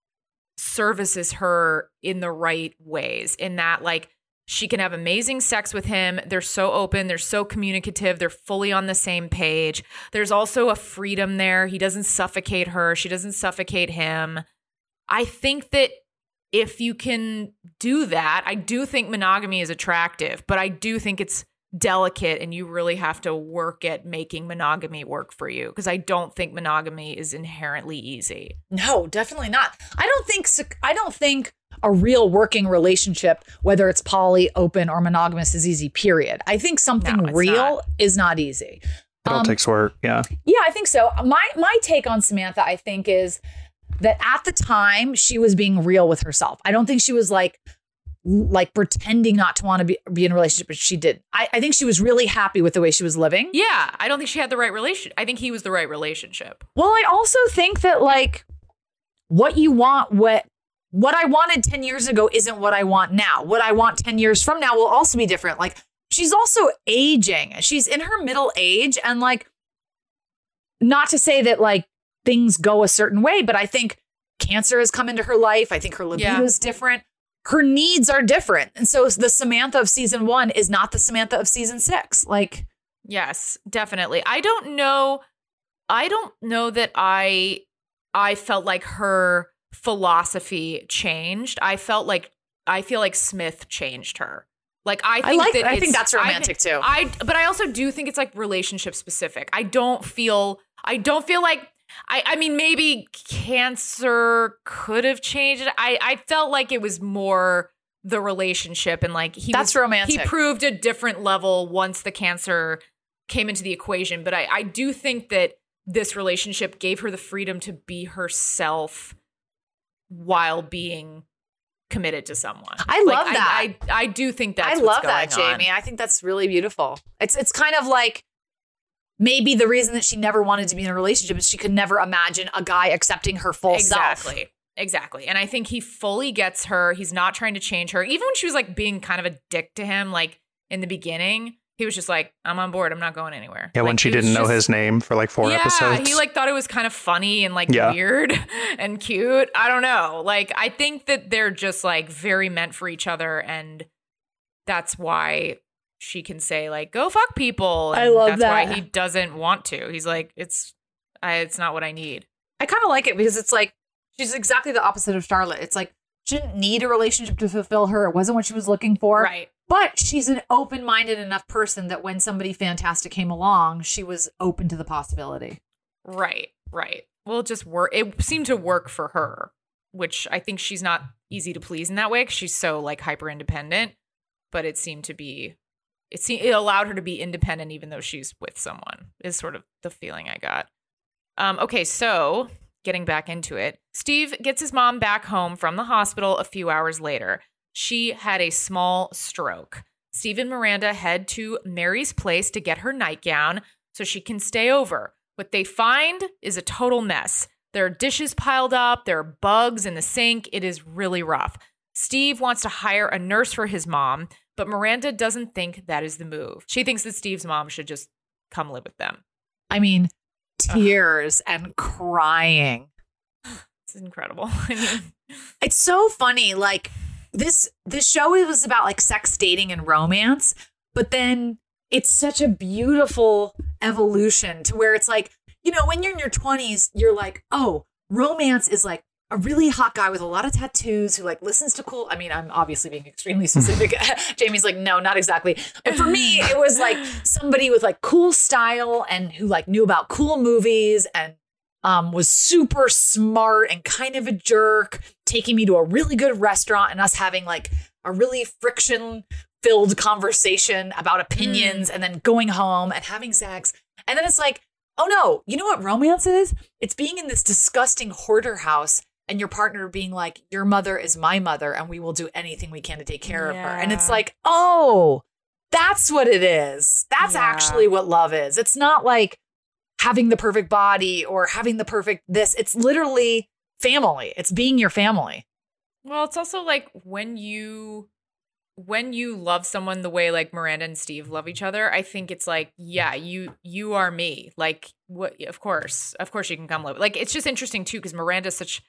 services her in the right ways, in that like she can have amazing sex with him. They're so open. They're so communicative. They're fully on the same page. There's also a freedom there. He doesn't suffocate her. She doesn't suffocate him. I think that if you can do that, I do think monogamy is attractive, but I do think it's delicate and you really have to work at making monogamy work for you, because I don't think monogamy is inherently easy. No, definitely not. I don't think a real working relationship, whether it's poly, open, or monogamous, is easy, period. I think something real is not easy. It all takes work. Yeah. Yeah, I think so. My take on Samantha, I think, is that at the time she was being real with herself. I don't think she was like pretending not to want to be in a relationship, but she did. I think she was really happy with the way she was living. Yeah. I don't think she had the right relationship. I think he was the right relationship. Well, I also think that like what you want, what I wanted 10 years ago isn't what I want now. What I want 10 years from now will also be different. Like she's also aging. She's in her middle age, and like, not to say that like things go a certain way, but I think cancer has come into her life. I think her libido is different. Her needs are different. And so the Samantha of season 1 is not the Samantha of season 6. Like, yes, definitely. I don't know that I felt like her philosophy changed. I feel like Smith changed her. Like I think that's romantic too. But I also do think it's like relationship specific. I don't feel like I mean, maybe cancer could have changed it. I felt like it was more the relationship, and like that's romantic. He proved a different level once the cancer came into the equation. But I do think that this relationship gave her the freedom to be herself while being committed to someone. I love that. I do think that's I love that, Jamie. I think that's really beautiful. It's kind of like maybe the reason that she never wanted to be in a relationship is she could never imagine a guy accepting her full self. Exactly. And I think he fully gets her. He's not trying to change her. Even when she was like being kind of a dick to him, like in the beginning, he was just like, I'm on board. I'm not going anywhere. Yeah, like, when she didn't know his name for like 4 episodes. Yeah, he like thought it was kind of funny and like weird and cute. I don't know. Like, I think that they're just like very meant for each other. And that's why she can say like, go fuck people. And I love that's that. why he doesn't want to. He's like, it's not what I need. I kind of like it because it's like, she's exactly the opposite of Charlotte. It's like, she didn't need a relationship to fulfill her. It wasn't what she was looking for. Right. But she's an open-minded enough person that when somebody fantastic came along, she was open to the possibility. Right. Well, it just work. It seemed to work for her, which I think she's not easy to please in that way because she's so like hyper independent. But it seemed to be, it allowed her to be independent even though she's with someone. Is sort of the feeling I got. Okay, so getting back into it, Steve gets his mom back home from the hospital a few hours later. She had a small stroke. Steve and Miranda head to Mary's place to get her nightgown so she can stay over. What they find is a total mess. There are dishes piled up. There are bugs in the sink. It is really rough. Steve wants to hire a nurse for his mom, but Miranda doesn't think that is the move. She thinks that Steve's mom should just come live with them. I mean, tears and crying. It's incredible. I mean, it's so funny. Like, this show was about like sex, dating, and romance, but then it's such a beautiful evolution to where it's like, you know, when you're in your 20s, you're like, oh, romance is like a really hot guy with a lot of tattoos who like listens to cool. I mean, I'm obviously being extremely specific. Jamie's like, no, not exactly. But for me, it was like somebody with like cool style and who like knew about cool movies and was super smart and kind of a jerk, taking me to a really good restaurant and us having like a really friction-filled conversation about opinions and then going home and having sex. And then it's like, oh no, you know what romance is? It's being in this disgusting hoarder house and your partner being like, your mother is my mother and we will do anything we can to take care of her. And it's like, oh, that's what it is. That's actually what love is. It's not like having the perfect body or having the perfect this. It's literally family. It's being your family. Well, it's also like when you love someone the way like Miranda and Steve love each other, I think it's like, yeah, you are me. Like, what? Of course you can come live. Like, it's just interesting too because Miranda's such.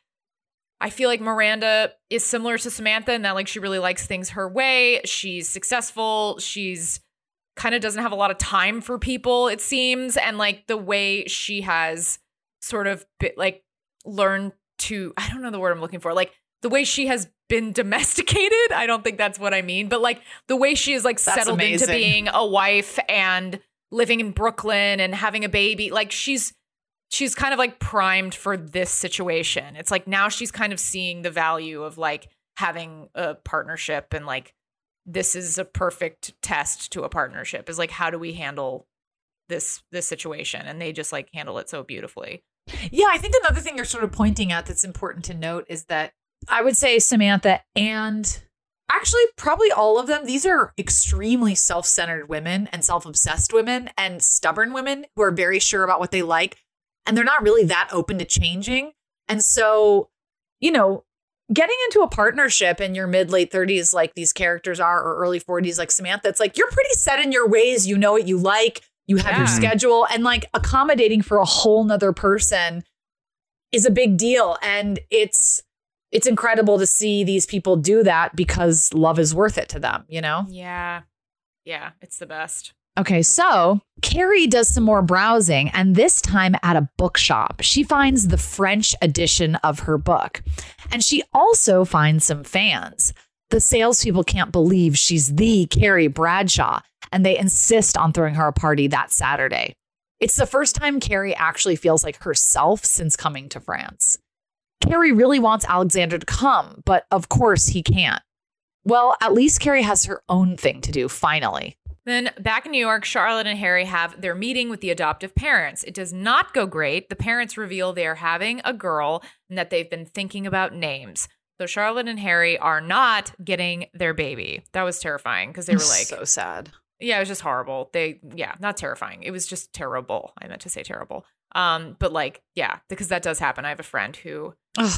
I feel like Miranda is similar to Samantha in that like she really likes things her way. She's successful. She's kind of doesn't have a lot of time for people, it seems. And like the way she has sort of like learned to, I don't know the word I'm looking for, like the way she has been domesticated. I don't think that's what I mean, but like the way she is like settled into being a wife and living in Brooklyn and having a baby. Like she's kind of like primed for this situation. It's like now she's kind of seeing the value of like having a partnership and like, this is a perfect test to a partnership is like, how do we handle this situation? And they just like handle it so beautifully. Yeah. I think another thing you're sort of pointing at that's important to note is that I would say Samantha and actually probably all of them, these are extremely self-centered women and self-obsessed women and stubborn women who are very sure about what they like. And they're not really that open to changing. And so, you know, getting into a partnership in your mid-late 30s like these characters are, or early 40s like Samantha, it's like you're pretty set in your ways. You know what you like. You have your schedule. And like accommodating for a whole nother person is a big deal. And it's incredible to see these people do that because love is worth it to them, you know? Yeah. Yeah, it's the best. Okay, so Carrie does some more browsing, and this time at a bookshop. She finds the French edition of her book, and she also finds some fans. The salespeople can't believe she's the Carrie Bradshaw, and they insist on throwing her a party that Saturday. It's the first time Carrie actually feels like herself since coming to France. Carrie really wants Alexander to come, but of course he can't. Well, at least Carrie has her own thing to do, finally. Then back in New York, Charlotte and Harry have their meeting with the adoptive parents. It does not go great. The parents reveal they are having a girl and that they've been thinking about names. So Charlotte and Harry are not getting their baby. That was terrifying because they were like... So sad. Yeah, it was just horrible. Not terrifying. It was just terrible. I meant to say terrible. But like, yeah, because that does happen. I have a friend who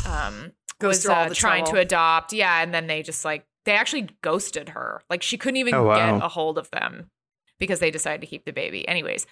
was trying to adopt. Yeah, and then they just like... They actually ghosted her. Like she couldn't even get a hold of them. because they decided to keep the baby. Anyways,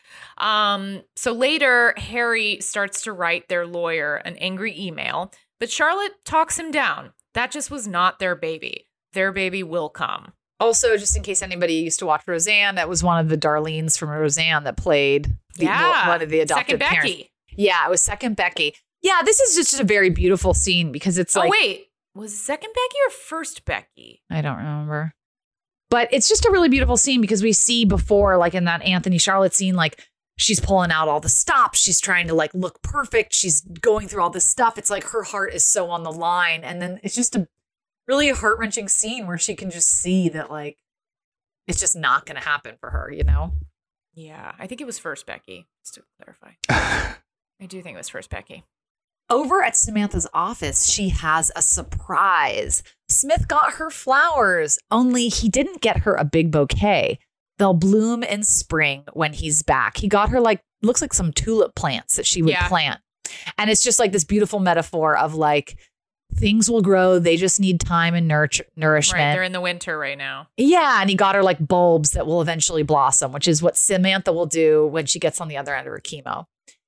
so later, Harry starts to write their lawyer an angry email, but Charlotte talks him down. That just was not their baby. Their baby will come. Also, just in case anybody used to watch Roseanne, that was one of the Darlenes from Roseanne that played one of the adopted Second parents. Becky. Yeah, it was Second Becky. Yeah, this is just a very beautiful scene because it's like... Oh, wait. Was it Second Becky or First Becky? I don't remember. But it's just a really beautiful scene because we see before, like in that Anthony Charlotte scene, like she's pulling out all the stops. She's trying to like look perfect. She's going through all this stuff. It's like her heart is so on the line. And then it's just a really heart-wrenching scene where she can just see that like it's just not going to happen for her, you know? Yeah, I think it was First Becky, just to clarify. I do think it was First Becky. Over at Samantha's office, she has a surprise. Smith got her flowers, only he didn't get her a big bouquet. They'll bloom in spring when he's back. He got her looks like some tulip plants that she would plant. And it's just like this beautiful metaphor of like, things will grow. They just need time and nourishment. Right, they're in the winter right now. Yeah, and he got her like bulbs that will eventually blossom, which is what Samantha will do when she gets on the other end of her chemo.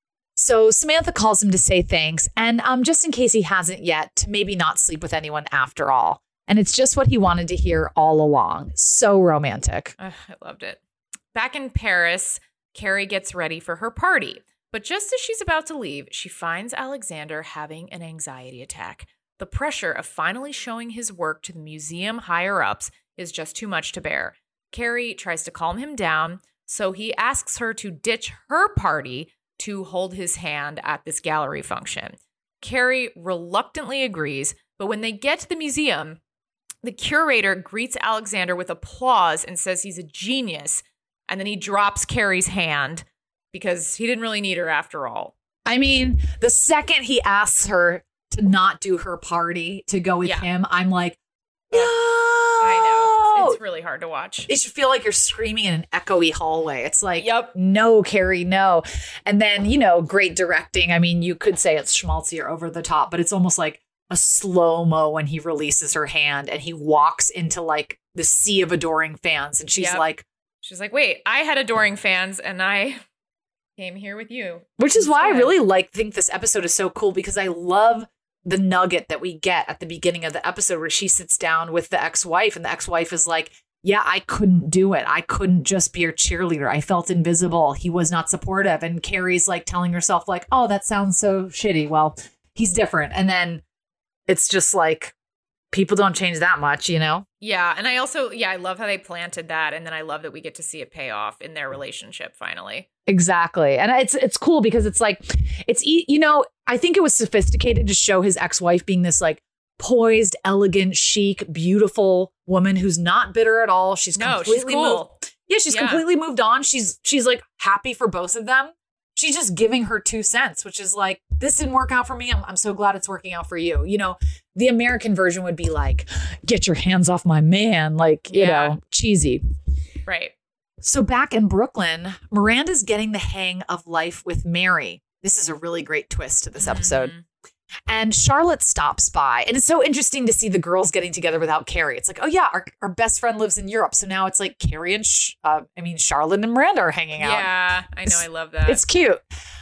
So Samantha calls him to say thanks, and just in case he hasn't yet, to maybe not sleep with anyone after all. And it's just what he wanted to hear all along. So romantic. I loved it. Back in Paris, Carrie gets ready for her party. But just as she's about to leave, she finds Alexander having an anxiety attack. The pressure of finally showing his work to the museum higher-ups is just too much to bear. Carrie tries to calm him down, so he asks her to ditch her party to hold his hand at this gallery function. Carrie reluctantly agrees, but when they get to the museum, the curator greets Alexander with applause and says he's a genius, and then he drops Carrie's hand because he didn't really need her after all. I mean, the second he asks her to not do her party to go with him, I'm like, no! I know. It's really hard to watch. It should feel like you're screaming in an echoey hallway. It's like, no, Carrie, no. And then, you know, great directing. I mean, you could say it's schmaltzy or over the top, but it's almost like a slow-mo when he releases her hand and he walks into like the sea of adoring fans. And she's like, wait, I had adoring fans and I came here with you. Which is why I really think this episode is so cool, because I love the nugget that we get at the beginning of the episode where she sits down with the ex-wife and the ex-wife is like, yeah, I couldn't do it. I couldn't just be your cheerleader. I felt invisible. He was not supportive. And Carrie's like telling herself like, oh, that sounds so shitty. Well, he's different. And then it's just like, people don't change that much, you know? Yeah. And I also, I love how they planted that. And then I love that we get to see it pay off in their relationship finally. Exactly. And it's cool because it's like, you know, I think it was sophisticated to show his ex-wife being this like poised, elegant, chic, beautiful woman who's not bitter at all. She's completely cool. She's completely moved on. She's like happy for both of them. She's just giving her 2 cents, which is like, this didn't work out for me. I'm so glad it's working out for you. You know, the American version would be like, get your hands off my man. Like, you know, cheesy. Right. So back in Brooklyn, Miranda's getting the hang of life with Mary. This is a really great twist to this episode. And Charlotte stops by. And it's so interesting to see the girls getting together without Carrie. It's like, oh, yeah, our best friend lives in Europe. So now it's like Carrie and Charlotte and Miranda are hanging out. Yeah, I know. I love that. It's cute.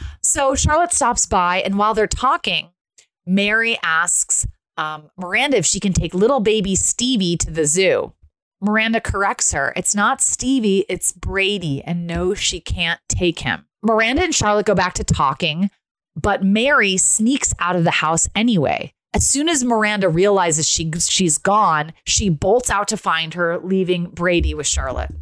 So Charlotte stops by. And while they're talking, Mary asks Miranda if she can take little baby Stevie to the zoo. Miranda corrects her. It's not Stevie, it's Brady. And no, she can't take him. Miranda and Charlotte go back to talking, but Mary sneaks out of the house anyway. As soon as Miranda realizes she's gone, she bolts out to find her, leaving Brady with Charlotte.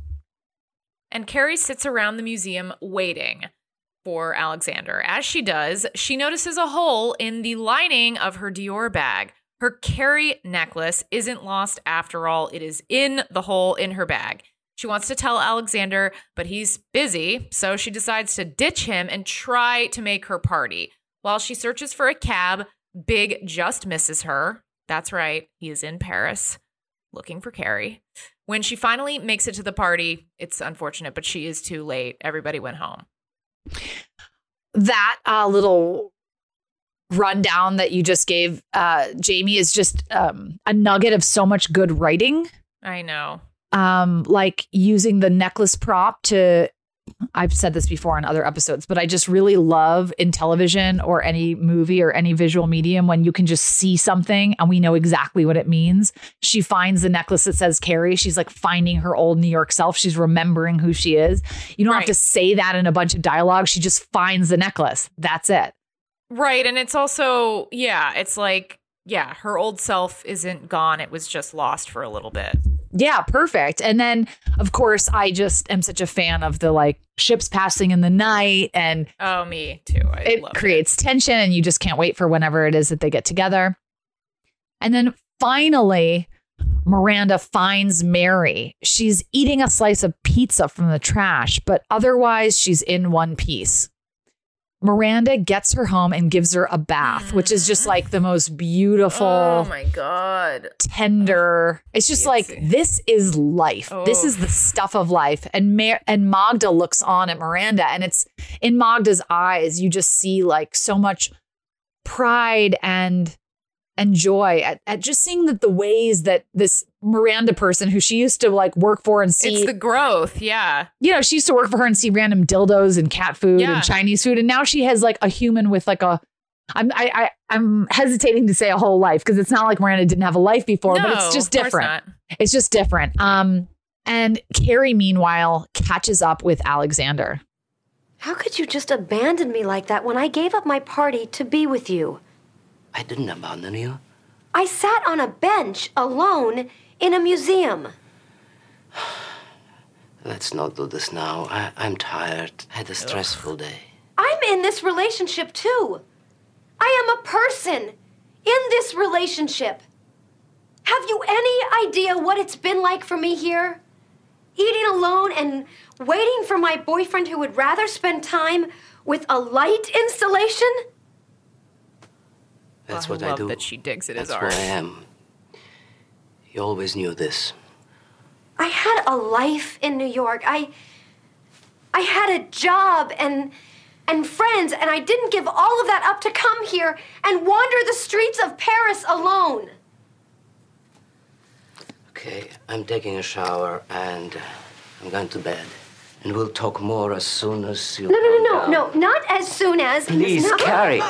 And Carrie sits around the museum waiting for Alexander. As she does, she notices a hole in the lining of her Dior bag. Her Carrie necklace isn't lost after all. It is in the hole in her bag. She wants to tell Alexander, but he's busy, so she decides to ditch him and try to make her party. While she searches for a cab, Big just misses her. That's right, he is in Paris, looking for Carrie. When she finally makes it to the party, it's unfortunate, but she is too late. Everybody went home. That little rundown that you just gave, Jamie, is just a nugget of so much good writing. I know. like using the necklace prop to, I've said this before on other episodes, but I just really love in television or any movie or any visual medium when you can just see something and we know exactly what it means. She finds the necklace that says Carrie. She's like finding her old New York self. She's remembering who she is. You don't have to say that in a bunch of dialogue. She just finds the necklace. That's it. Right. And it's also, it's like, her old self isn't gone. It was just lost for a little bit. Yeah, perfect. And then, of course, I just am such a fan of the like ships passing in the night. And oh, me too. It creates tension and you just can't wait for whenever it is that they get together. And then finally, Miranda finds Mary. She's eating a slice of pizza from the trash, but otherwise she's in one piece. Miranda gets her home and gives her a bath, which is just like the most beautiful. Oh my God. Tender. It's just like, this is life. Oh. This is the stuff of life. And Magda looks on at Miranda, and it's in Magda's eyes. You just see like so much pride and joy at just seeing that the ways that this Miranda person who she used to like work for and see. It's the growth. Yeah. You know, she used to work for her and see random dildos and cat food and Chinese food. And now she has like a human with like I'm hesitating to say a whole life because it's not like Miranda didn't have a life before, but it's just different. It's just different. And Carrie, meanwhile, catches up with Alexander. How could you just abandon me like that when I gave up my party to be with you? I didn't abandon you. I sat on a bench alone in a museum. Let's not do this now. I'm tired. I had a stressful day. I'm in this relationship too. I am a person in this relationship. Have you any idea what it's been like for me here? Eating alone and waiting for my boyfriend who would rather spend time with a light installation? That's what I do. That she digs at his art. That's who I am. You always knew this. I had a life in New York. I had a job and friends, and I didn't give all of that up to come here and wander the streets of Paris alone. Okay, I'm taking a shower and I'm going to bed. And we'll talk more as soon as you No, not as soon as. Please, Carrie.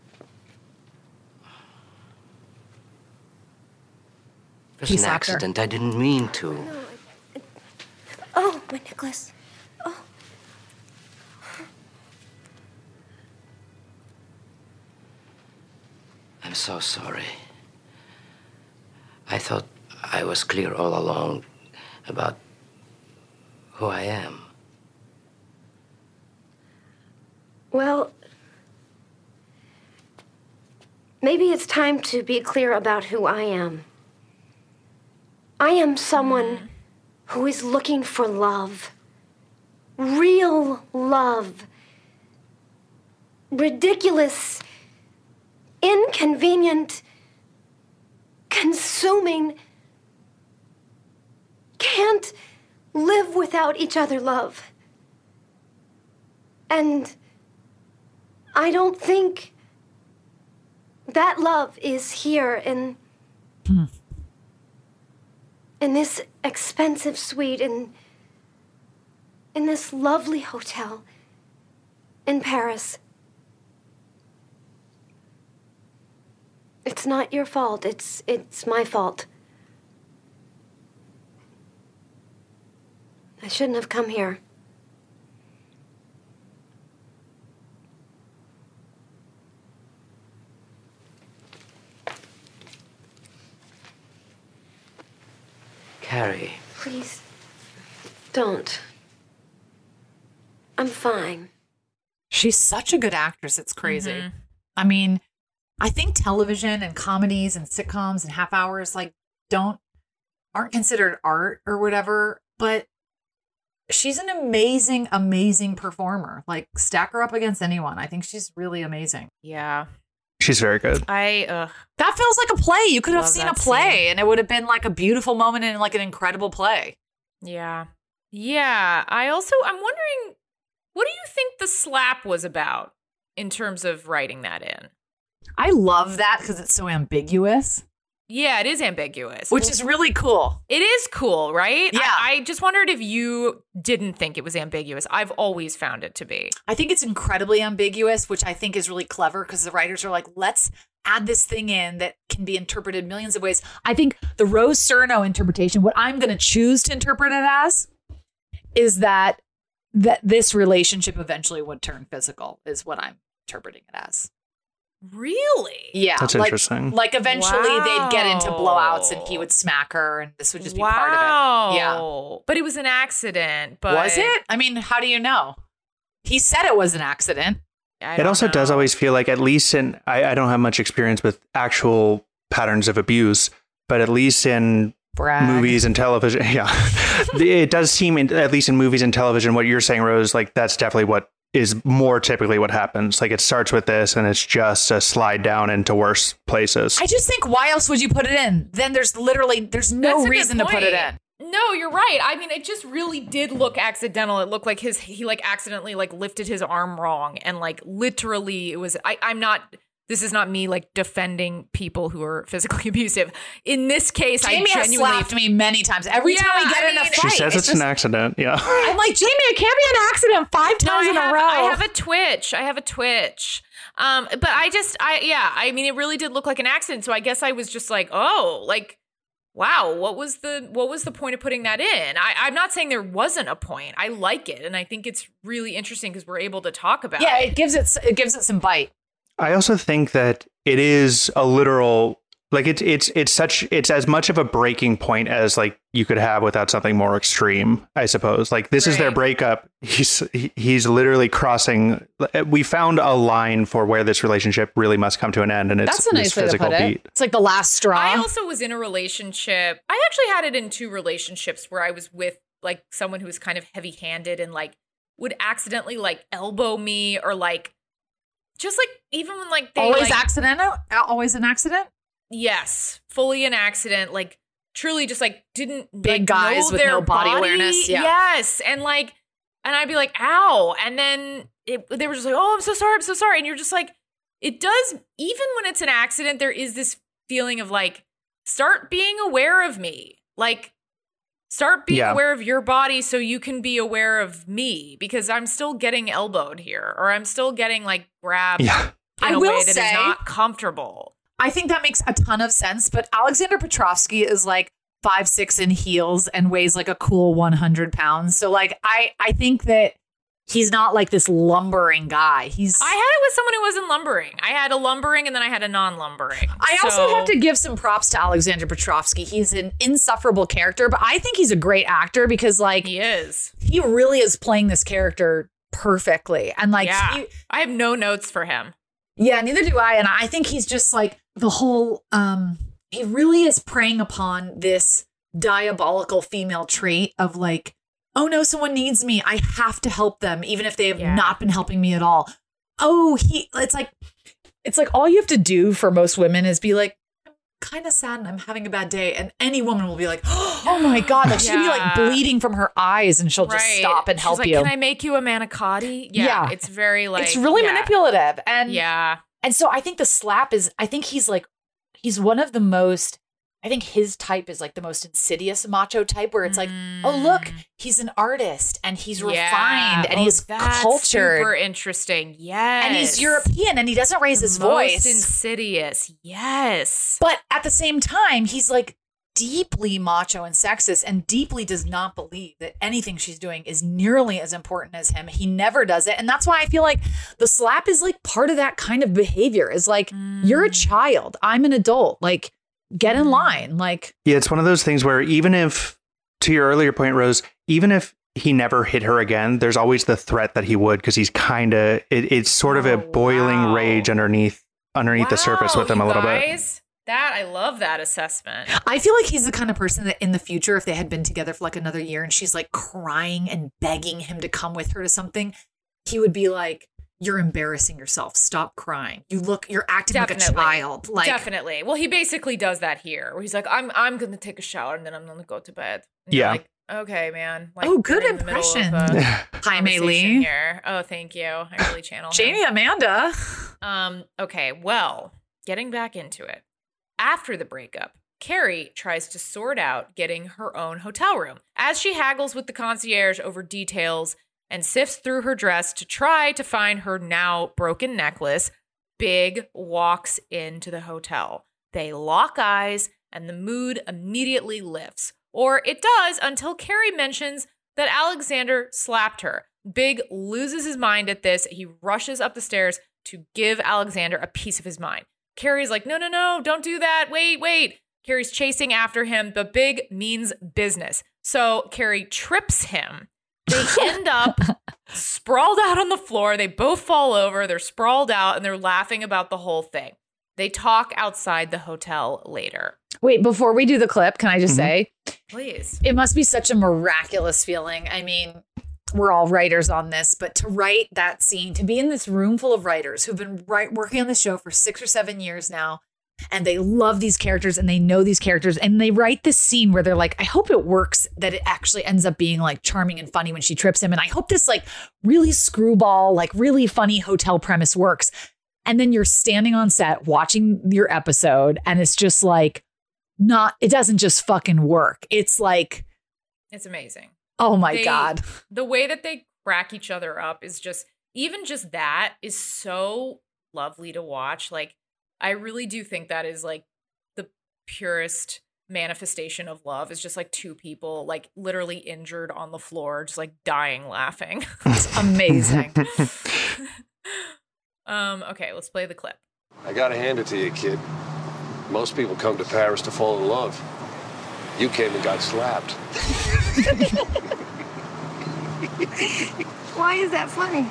It was an accident. I didn't mean to. No. Oh, my necklace. Oh. I'm so sorry. I thought I was clear all along about who I am. Well, maybe it's time to be clear about who I am. I am someone who is looking for love. Real love. Ridiculous, inconvenient, consuming, can't live without each other love. And I don't think that love is here in this expensive suite, in this lovely hotel in Paris. It's not your fault. It's my fault. I shouldn't have come here. Carrie. Please, don't. I'm fine. She's such a good actress. It's crazy. Mm-hmm. I mean, I think television and comedies and sitcoms and half hours aren't considered art or whatever, but she's an amazing, amazing performer. Like, stack her up against anyone. I think she's really amazing. Yeah. She's very good. That feels like a play. You could have seen a play and it would have been like a beautiful moment in like an incredible play. Yeah. Yeah. I'm wondering, what do you think the slap was about in terms of writing that in? I love that because it's so ambiguous. Yeah, it is ambiguous. Which is really cool. It is cool, right? Yeah. I just wondered if you didn't think it was ambiguous. I've always found it to be. I think it's incredibly ambiguous, which I think is really clever because the writers are like, let's add this thing in that can be interpreted millions of ways. I think the Rose Surnow interpretation, what I'm going to choose to interpret it as, is that this relationship eventually would turn physical, is what I'm interpreting it as. Really? Yeah. That's interesting. Like eventually they'd get into blowouts and he would smack her and this would just be part of it. Yeah. But it was an accident. But was it? I mean, how do you know? He said it was an accident. It also does always feel like, at least in, I don't have much experience with actual patterns of abuse, but at least in movies and television, it does seem, at least in movies and television, what you're saying, Rose, like that's definitely what is more typically what happens. Like it starts with this and it's just a slide down into worse places. I just think, why else would you put it in? Then there's no reason to put it in. No, you're right. I mean, it just really did look accidental. It looked like he like accidentally like lifted his arm wrong. And like literally it was, this is not me like defending people who are physically abusive. In this case, Jamie has slapped me many times. Every time we get in a fight. She says it's an accident. Yeah. I'm like, Jamie, it can't be an accident 5 times in a row. I have a twitch. But I mean, it really did look like an accident. So I guess I was just like, oh, like, wow, what was the point of putting that in? I'm not saying there wasn't a point. I like it. And I think it's really interesting because we're able to talk about it. Yeah, it gives it some bite. I also think that it is a literal, like it's as much of a breaking point as like you could have without something more extreme, I suppose. Like this is their breakup. He's literally crossing. We found a line for where this relationship really must come to an end, and it's that's a nice way to put it. It's like the last straw. I also was in a relationship. I actually had it in 2 relationships where I was with like someone who was kind of heavy-handed and like would accidentally like elbow me or like. Just like even when like they always always an accident. Yes, fully an accident. Like truly, just like didn't big guys with no body awareness. Yeah. Yes, and I'd be like, "Ow!" And then they were just like, "Oh, I'm so sorry," and you're just like, it does. Even when it's an accident, there is this feeling of like, start being aware of me, like. Start being aware of your body so you can be aware of me because I'm still getting elbowed here or I'm still getting like grabbed in a way that is not comfortable. I think that makes a ton of sense. But Alexander Petrovsky is like 5'6" in heels and weighs like a cool 100 pounds. So like I think that he's not like this lumbering guy. I had it with someone who wasn't lumbering. I had a lumbering and then I had a non-lumbering. I also have to give some props to Alexander Petrovsky. He's an insufferable character, but I think he's a great actor because like he is. He really is playing this character perfectly. And like I have no notes for him. Yeah, neither do I. And I think he's just like the whole he really is preying upon this diabolical female trait of like, oh no, someone needs me. I have to help them, even if they have not been helping me at all. Oh, it's like all you have to do for most women is be like, I'm kind of sad and I'm having a bad day. And any woman will be like, oh my God. Like she'd be like bleeding from her eyes and she'll just stop and help you. Can I make you a manicotti? Yeah. It's very like. It's really manipulative. And so I think the slap is, I think he's one of the most, I think his type is like the most insidious macho type where it's like, oh, look, he's an artist and he's refined and he's cultured. Super interesting. Yes. And he's European and he doesn't raise his voice. Most insidious. Yes. But at the same time, he's like deeply macho and sexist and deeply does not believe that anything she's doing is nearly as important as him. He never does it. And that's why I feel like the slap is like part of that kind of behavior is like, you're a child. I'm an adult. Like, get in line. Like, yeah, it's one of those things where even if, to your earlier point, Rose, even if he never hit her again, there's always the threat that he would because he's kind of, it's sort of a boiling rage underneath the surface with him a little bit. I love that assessment. I feel like he's the kind of person that in the future, if they had been together for like another year and she's like crying and begging him to come with her to something, he would be like, you're embarrassing yourself. Stop crying. You're acting like a child. Like, definitely. Well, he basically does that here where he's like, I'm going to take a shower and then I'm going to go to bed. And yeah. Like, okay, man. Like, oh, good impression. Jaime Lee. Here. Oh, thank you. I really channeled Jamie Amanda. Okay. Well, getting back into it. After the breakup, Carrie tries to sort out getting her own hotel room. As she haggles with the concierge over details and sifts through her dress to try to find her now broken necklace, Big walks into the hotel. They lock eyes and the mood immediately lifts. Or it does until Carrie mentions that Alexander slapped her. Big loses his mind at this. He rushes up the stairs to give Alexander a piece of his mind. Carrie's like, no, don't do that. Wait. Carrie's chasing after him, but Big means business. So Carrie trips him. They end up sprawled out on the floor. They both fall over. They're sprawled out and they're laughing about the whole thing. They talk outside the hotel later. Wait, before we do the clip, can I just say? Please. It must be such a miraculous feeling. I mean, we're all writers on this, but to write that scene, to be in this room full of writers who've been working on the show for 6 or 7 years now, and they love these characters and they know these characters, and they write this scene where they're like, I hope it works, that it actually ends up being like charming and funny when she trips him. And I hope this like really screwball, like really funny hotel premise works. And then you're standing on set watching your episode and it's just like, it doesn't just fucking work. It's like, it's amazing. Oh my God. The way that they crack each other up is just, even just that is so lovely to watch. Like, I really do think that is like the purest manifestation of love, is just like two people like literally injured on the floor, just like dying laughing. It's amazing. Okay, let's play the clip. I gotta hand it to you, kid. Most people come to Paris to fall in love. You came and got slapped. Why is that funny?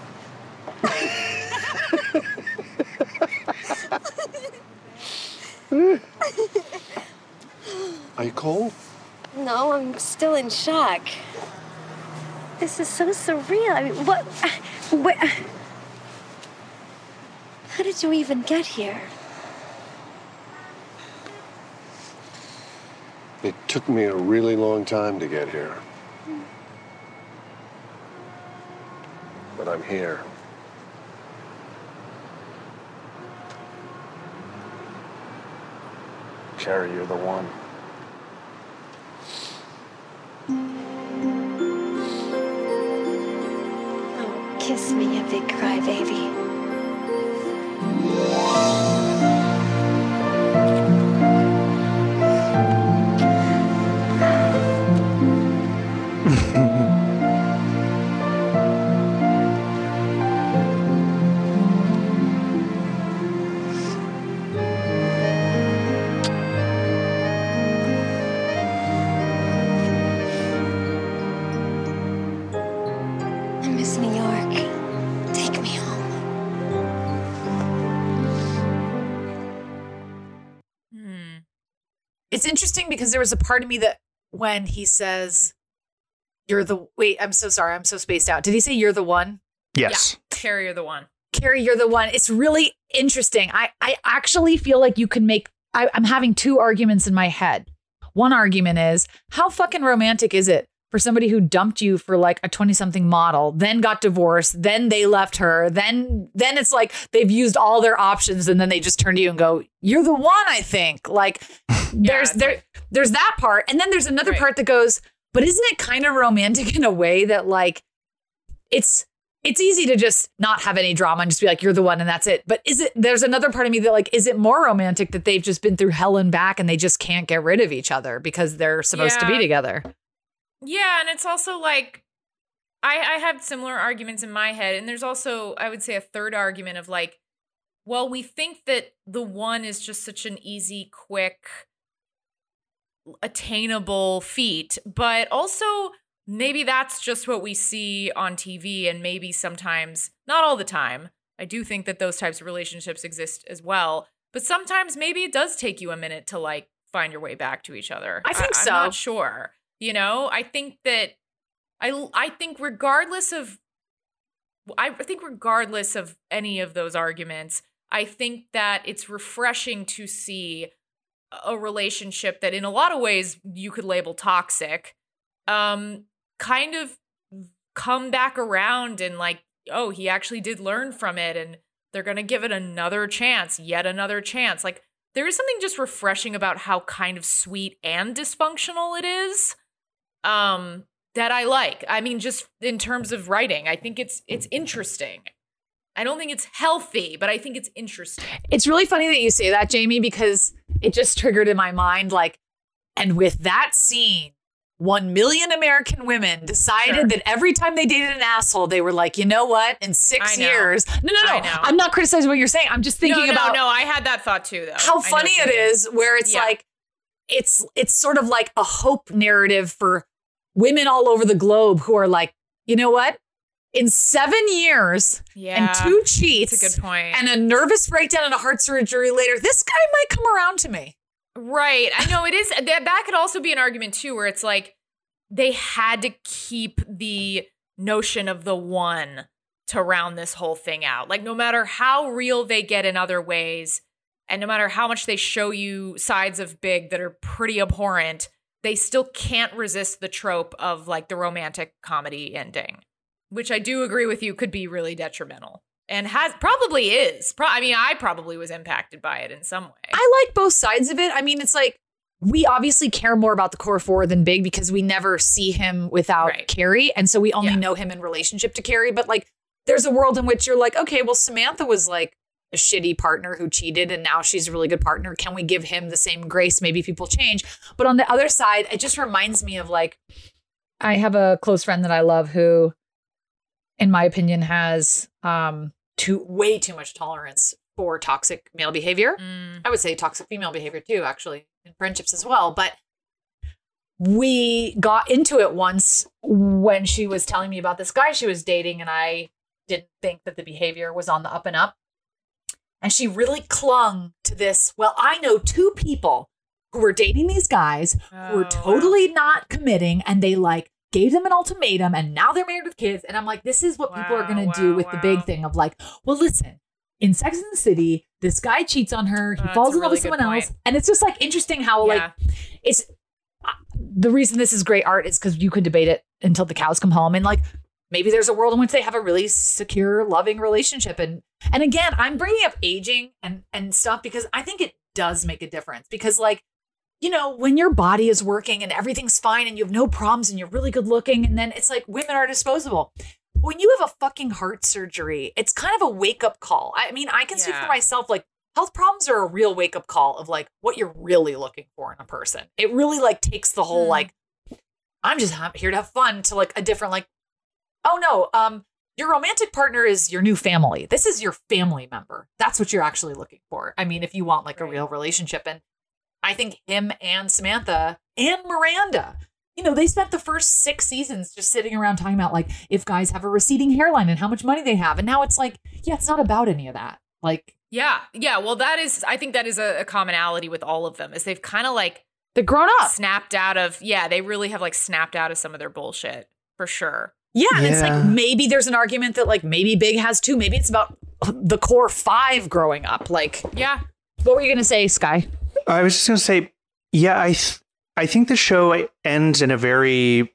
Are you cold? No, I'm still in shock. This is so surreal. I mean, what? How did you even get here? It took me a really long time to get here. But I'm here. Carrie, you're the one. Oh, kiss me, you big crybaby. I miss New York. Take me home. It's interesting because there was a part of me that when he says, I'm so sorry, I'm so spaced out. Did he say you're the one? Yes. Yeah. Carrie, you're the one. Carrie, you're the one. It's really interesting. I actually feel like you can I'm having two arguments in my head. One argument is, how fucking romantic is it for somebody who dumped you for like a 20-something model, then got divorced, then they left her, then it's like they've used all their options and then they just turn to you and go, you're the one, I think. Like there's that part. And then there's another part that goes, but isn't it kind of romantic in a way that like it's easy to just not have any drama and just be like, you're the one and that's it. But there's another part of me that like, is it more romantic that they've just been through hell and back and they just can't get rid of each other because they're supposed to be together? Yeah, and it's also like, I have similar arguments in my head. And there's also, I would say, a third argument of like, well, we think that the one is just such an easy, quick, attainable feat. But also, maybe that's just what we see on TV. And maybe sometimes, not all the time, I do think that those types of relationships exist as well. But sometimes maybe it does take you a minute to like find your way back to each other. I think so. I'm not sure. You know, I think that I think regardless of any of those arguments, I think that it's refreshing to see a relationship that in a lot of ways you could label toxic, kind of come back around and like, oh, he actually did learn from it and they're going to give it another chance, yet another chance. Like there is something just refreshing about how kind of sweet and dysfunctional it is. That I like. I mean, just in terms of writing, I think it's interesting. I don't think it's healthy, but I think it's interesting. It's really funny that you say that, Jamie, because it just triggered in my mind, like, and with that scene, 1 million American women decided that every time they dated an asshole, they were like, you know what? In 6 years. No. I'm not criticizing what you're saying. I'm just thinking about. No, I had that thought too, though. How funny it is where it's like, it's sort of like a hope narrative for women all over the globe who are like, you know what? In 7 years and 2 cheats, that's a good point, and a nervous breakdown and a heart surgery later, this guy might come around to me. Right. I know it is. That could also be an argument too, where it's like they had to keep the notion of the one to round this whole thing out. Like no matter how real they get in other ways, and no matter how much they show you sides of Big that are pretty abhorrent, they still can't resist the trope of like the romantic comedy ending, which I do agree with you could be really detrimental and probably is. I mean, I probably was impacted by it in some way. I like both sides of it. I mean, it's like we obviously care more about the core four than Big because we never see him without Carrie. And so we only know him in relationship to Carrie. But like there's a world in which you're like, okay, well, Samantha was like a shitty partner who cheated and now she's a really good partner. Can we give him the same grace? Maybe people change. But on the other side, it just reminds me of like, I have a close friend that I love who, in my opinion, has way too much tolerance for toxic male behavior. I would say toxic female behavior too, actually, in friendships as well. But we got into it once when she was telling me about this guy she was dating and I didn't think that the behavior was on the up and up. And she really clung to this. Well, I know 2 people who were dating these guys who were totally not committing and they like gave them an ultimatum and now they're married with kids. And I'm like, this is what people are going to do with the Big thing of like, well, listen, in Sex and the City, this guy cheats on her. He falls in love with someone else. And it's just like interesting how like it's the reason this is great art is because you could debate it until the cows come home. And like, maybe there's a world in which they have a really secure, loving relationship. And again, I'm bringing up aging and stuff because I think it does make a difference. Because like, you know, when your body is working and everything's fine and you have no problems and you're really good looking and then it's like women are disposable. When you have a fucking heart surgery, it's kind of a wake up call. I mean, I can speak for myself, like health problems are a real wake up call of like what you're really looking for in a person. It really like takes the whole like, I'm just here to have fun to like a different like, oh no, your romantic partner is your new family. This is your family member. That's what you're actually looking for. I mean, if you want like a real relationship. And I think him and Samantha and Miranda, you know, they spent the first 6 seasons just sitting around talking about like if guys have a receding hairline and how much money they have. And now it's like, yeah, it's not about any of that. Like, yeah. Well, I think that is a commonality with all of them is they've kind of like they're grown up, snapped out of, they really have like snapped out of some of their bullshit for sure. Yeah, and it's like maybe there's an argument that like maybe Big has 2. Maybe it's about the core 5 growing up. Like, what were you going to say, Sky? I was just going to say, I think the show ends in a very,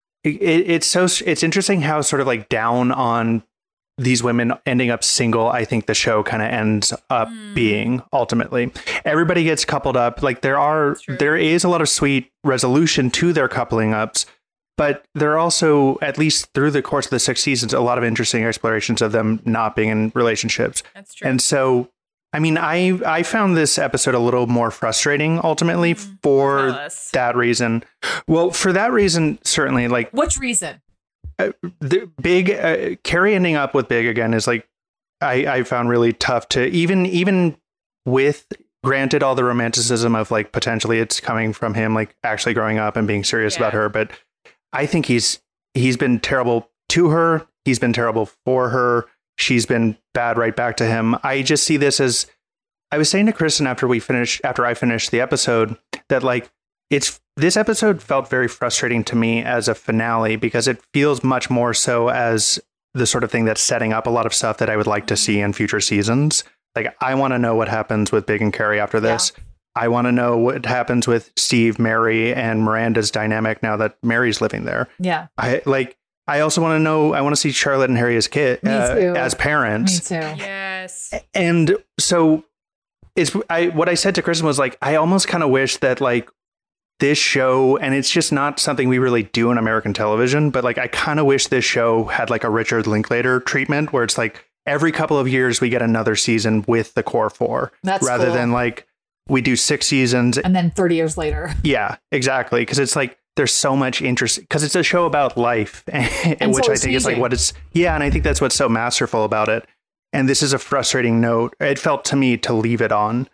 it's interesting how sort of like down on these women ending up single. I think the show kind of ends up being ultimately everybody gets coupled up. Like there is a lot of sweet resolution to their coupling ups. But there are also, at least through the course of the 6 seasons, a lot of interesting explorations of them not being in relationships. That's true. And so, I mean, I found this episode a little more frustrating ultimately for that reason. Well, for that reason, certainly. Like, which reason? The Big Carrie ending up with Big again is like I found really tough to even with. Granted, all the romanticism of like potentially it's coming from him like actually growing up and being serious about her, but. I think he's been terrible to her. He's been terrible for her. She's been bad right back to him. I just see this as I was saying to Kristen after I finished the episode that like this episode felt very frustrating to me as a finale because it feels much more so as the sort of thing that's setting up a lot of stuff that I would like to see in future seasons. Like I want to know what happens with Big and Carrie after this. Yeah. I want to know what happens with Steve, Mary, and Miranda's dynamic now that Mary's living there. Yeah. I also want to know, I want to see Charlotte and Harry as as parents. Me too. Yes. And so what I said to Kristen was like, I almost kind of wish that like this show, and it's just not something we really do in American television, but like I kind of wish this show had like a Richard Linklater treatment where it's like every couple of years we get another season with the core 4. That's rather cool. than like we do 6 seasons and then 30 years later. Yeah, exactly. Because it's like there's so much interest because it's a show about life, and which I think is like what it's. Yeah, and I think that's what's so masterful about it. And this is a frustrating note. It felt to me to leave it on.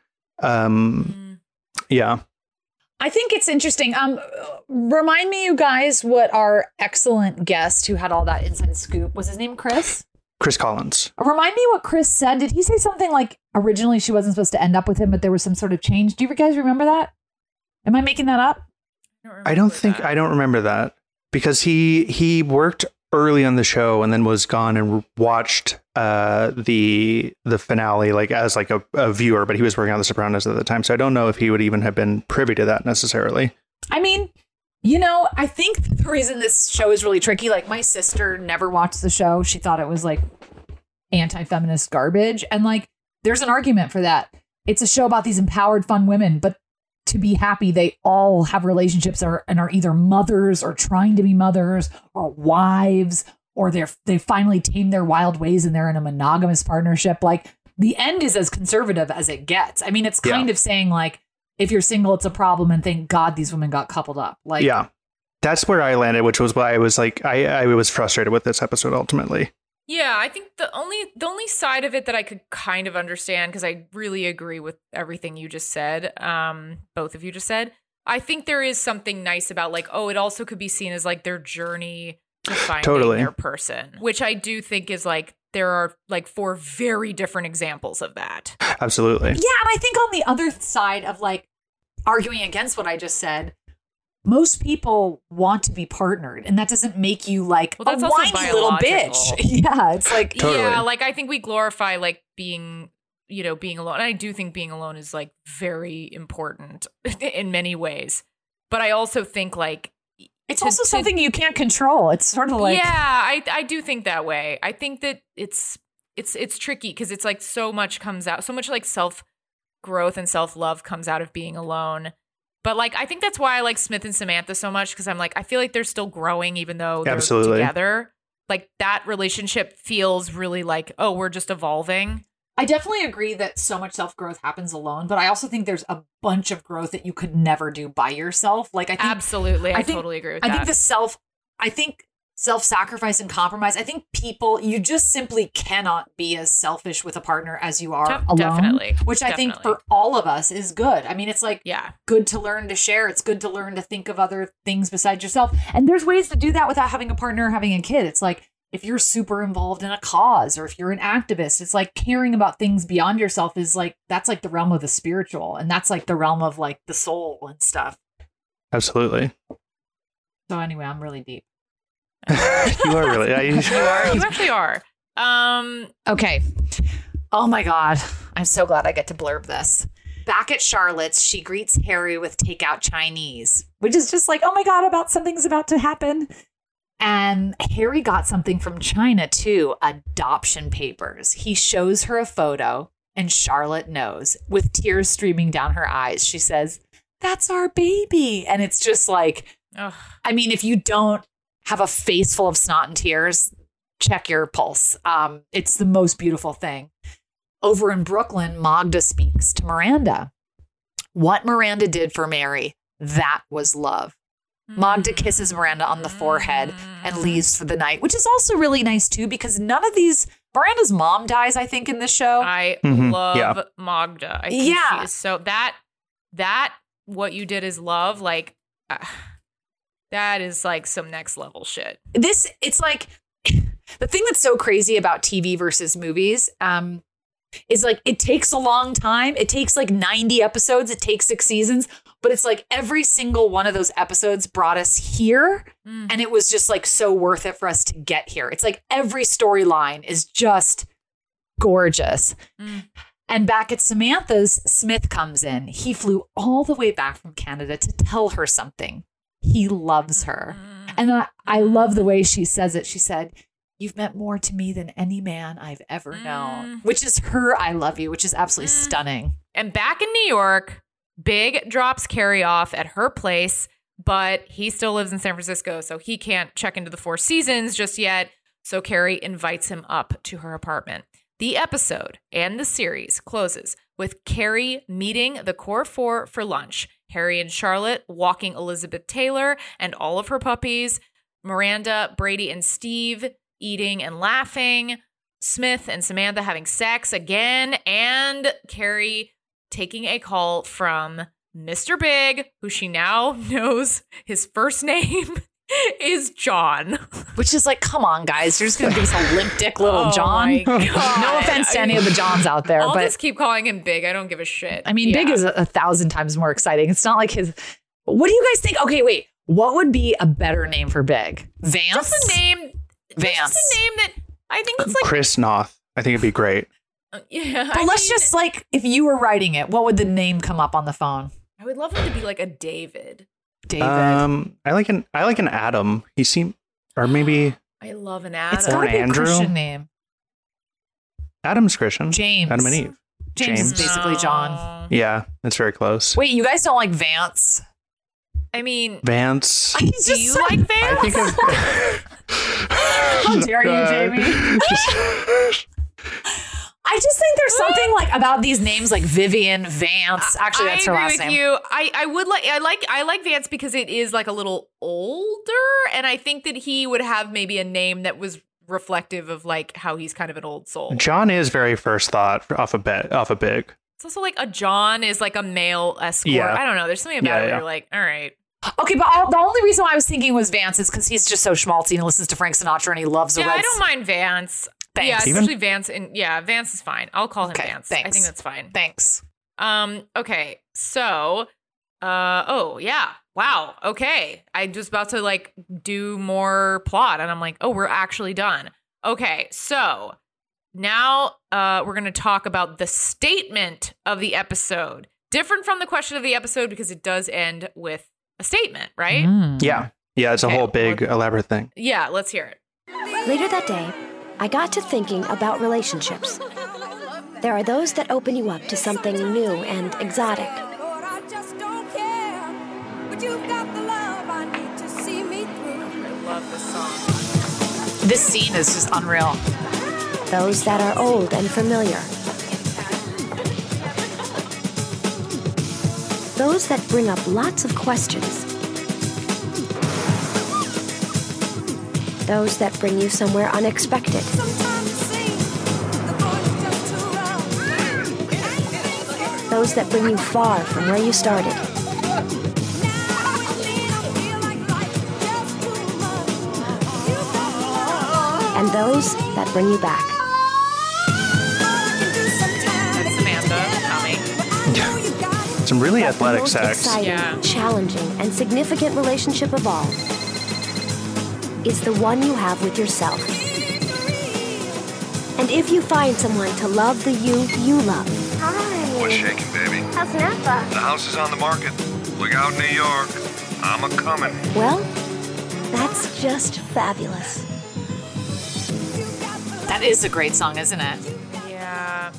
Yeah. I think it's interesting. Remind me, you guys, what our excellent guest who had all that inside scoop, was his name Chris? Chris Collins. Remind me what Chris said. Did he say something like originally she wasn't supposed to end up with him, but there was some sort of change? Do you guys remember that? Am I making that up? I don't remember that because he worked early on the show and then was gone and watched the finale like as like a viewer, but he was working on The Sopranos at the time. So I don't know if he would even have been privy to that necessarily. I mean, you know, I think the reason this show is really tricky, like my sister never watched the show. She thought it was like anti-feminist garbage. And like, there's an argument for that. It's a show about these empowered, fun women, but to be happy, they all have relationships and are either mothers or trying to be mothers or wives, or they finally tame their wild ways and they're in a monogamous partnership. Like the end is as conservative as it gets. I mean, it's kind of saying like, if you're single, it's a problem. And thank God these women got coupled up. Like, yeah, that's where I landed, which was why I was like, I was frustrated with this episode ultimately. Yeah, I think the only side of it that I could kind of understand, because I really agree with everything you just said, both of you just said, I think there is something nice about like, oh, it also could be seen as like their journey to finding their person, which I do think is like, there are like 4 very different examples of that. Absolutely. Yeah, and I think on the other side of like arguing against what I just said, most people want to be partnered, and that doesn't make you like a whiny little bitch. Yeah, it's like yeah, like I think we glorify like being alone. And I do think being alone is like very important in many ways. But I also think like it's also something you can't control. It's sort of like I do think that way. I think that it's tricky because it's like so much comes out, so much like self growth and self love comes out of being alone. But like, I think that's why I like Smith and Samantha so much, because I'm like, I feel like they're still growing even though they're together. Like that relationship feels really like, oh, we're just evolving. I definitely agree that so much self-growth happens alone, but I also think there's a bunch of growth that you could never do by yourself. Like I think absolutely, I totally agree with that. I think self-sacrifice and compromise. I think you just simply cannot be as selfish with a partner as you are alone. Definitely. Which I think for all of us is good. I mean, it's like good to learn to share. It's good to learn to think of other things besides yourself. And there's ways to do that without having a partner or having a kid. It's like if you're super involved in a cause or if you're an activist, it's like caring about things beyond yourself is like, that's like the realm of the spiritual. And that's like the realm of like the soul and stuff. Absolutely. So anyway, I'm really deep. You are really. You actually are. Okay. Oh my God. I'm so glad I get to blurb this. Back at Charlotte's, she greets Harry with takeout Chinese, which is just like, oh my God, something's about to happen. And Harry got something from China too, adoption papers. He shows her a photo and Charlotte knows. With tears streaming down her eyes, she says, "That's our baby." And it's just like, I mean, if you don't have a face full of snot and tears, check your pulse. It's the most beautiful thing. Over in Brooklyn, Magda speaks to Miranda. What Miranda did for Mary, that was love. Magda kisses Miranda on the forehead and leaves for the night, which is also really nice too, because none of these, Miranda's mom dies, I think, in this show. I love Magda. I think she is so that what you did is love, like that is like some next level shit. It's like the thing that's so crazy about TV versus movies is like it takes a long time. It takes like 90 episodes. It takes 6 seasons. But it's like every single one of those episodes brought us here. And it was just like so worth it for us to get here. It's like every storyline is just gorgeous. And back at Samantha's, Smith comes in. He flew all the way back from Canada to tell her something. He loves her. And I love the way she says it. She said, You've meant more to me than any man I've ever known, which is her I love you, which is absolutely stunning. And back in New York, Big drops Carrie off at her place, but he still lives in San Francisco, so he can't check into the Four Seasons just yet. So Carrie invites him up to her apartment. The episode and the series closes with Carrie meeting the core four for lunch. Harry and Charlotte walking Elizabeth Taylor and all of her puppies. Miranda, Brady, and Steve eating and laughing. Smith and Samantha having sex again. And Carrie taking a call from Mr. Big, who she now knows his first name is John. Which is like, come on, guys. You're just going to give us a limp dick little John. No offense to any of the Johns out there. I'll but just keep calling him Big. I don't give a shit. I mean, Big is 1,000 times more exciting. It's not like his... What do you guys think? Okay, wait. What would be a better name for Big? Vance? Just a name. Vance. Just a name that I think it's like... Chris Noth. I think it'd be great. Yeah. But let's just like, if you were writing it, what would the name come up on the phone? I would love him to be like a David. David. I like an Adam. He seemed, or maybe I love an Adam. It's gotta be Andrew. A Christian name. Adam's Christian. James. Adam and Eve. James is basically John. Yeah, that's very close. Wait, you guys don't like Vance? I mean, Vance. Do you like Vance? I think How dare you, Jamie? I just think there's something like about these names like Vivian, Vance. Actually, that's her last name. I agree with you. I like Vance because it is like a little older, and I think that he would have maybe a name that was reflective of like how he's kind of an old soul. John is very first thought off a Big. It's also like a John is like a male escort. Yeah. I don't know. There's something about it where you're like, all right. Okay, but the only reason why I was thinking was Vance is because he's just so schmaltzy and listens to Frank Sinatra and he loves the Yeah, Reds. I don't mind Vance. Thanks. Yeah, especially Vance. And yeah, Vance is fine. I'll call him Vance. Thanks. I think that's fine. Thanks. Okay. So, oh yeah. Wow. Okay. I was about to like do more plot and I'm like, oh, we're actually done. Okay. So now we're going to talk about the statement of the episode. Different from the question of the episode because it does end with a statement, right? Yeah. Yeah, it's a whole big elaborate thing. Yeah, let's hear it. Later that day, I got to thinking about relationships. There are those that open you up to something new and exotic. I love this song. This scene is just unreal. Those that are old and familiar. Those that bring up lots of questions. Those that bring you somewhere unexpected. Those that bring you far from where you started. And those that bring you back. That's Samantha coming. Some really But athletic the most sex. exciting, challenging, and significant relationship of all is the one you have with yourself. And if you find someone to love the you love. Hi. What's shaking, baby? How's Napa? The house is on the market. Look out, New York. I'm a-coming. Well, that's just fabulous. That is a great song, isn't it? Yeah.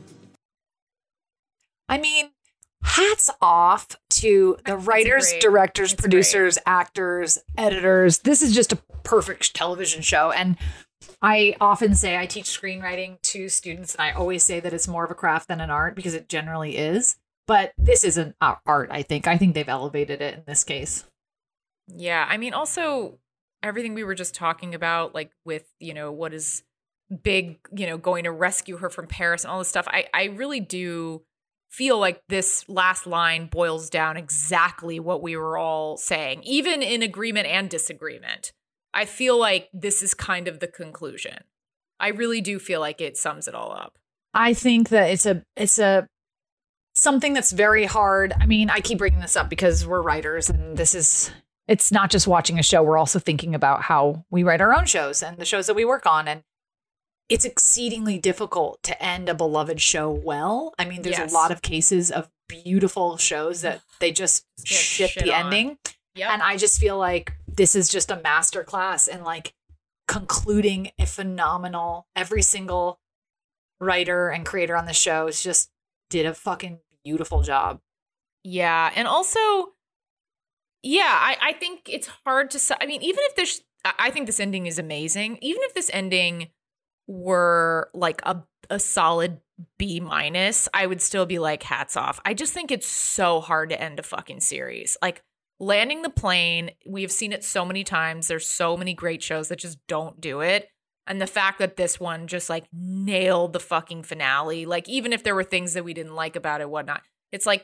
I mean, hats off to the writers, directors, producers, actors, editors. This is just a perfect television show. And I often say I teach screenwriting to students, and I always say that it's more of a craft than an art because it generally is. But this isn't art, I think. I think they've elevated it in this case. Yeah. I mean, also everything we were just talking about, like with, you know, what is Big, you know, going to rescue her from Paris and all this stuff. I really do feel like this last line boils down exactly what we were all saying, even in agreement and disagreement. I feel like this is kind of the conclusion. I really do feel like it sums it all up. I think that it's a something that's very hard. I mean, I keep bringing this up because we're writers, and it's not just watching a show. We're also thinking about how we write our own shows and the shows that we work on. And it's exceedingly difficult to end a beloved show well. I mean, there's a lot of cases of beautiful shows that they just shit the ending. Yep. And I just feel like this is just a masterclass in like concluding a phenomenal, every single writer and creator on the show just did a fucking beautiful job. Yeah. And also, yeah, I think it's hard to, I mean, even if there's, I think this ending is amazing. Even if this ending were like a solid B-, I would still be like, hats off. I just think it's so hard to end a fucking series. Like landing the plane, we've seen it so many times. There's so many great shows that just don't do it. And the fact that this one just like nailed the fucking finale, like even if there were things that we didn't like about it, whatnot, it's like,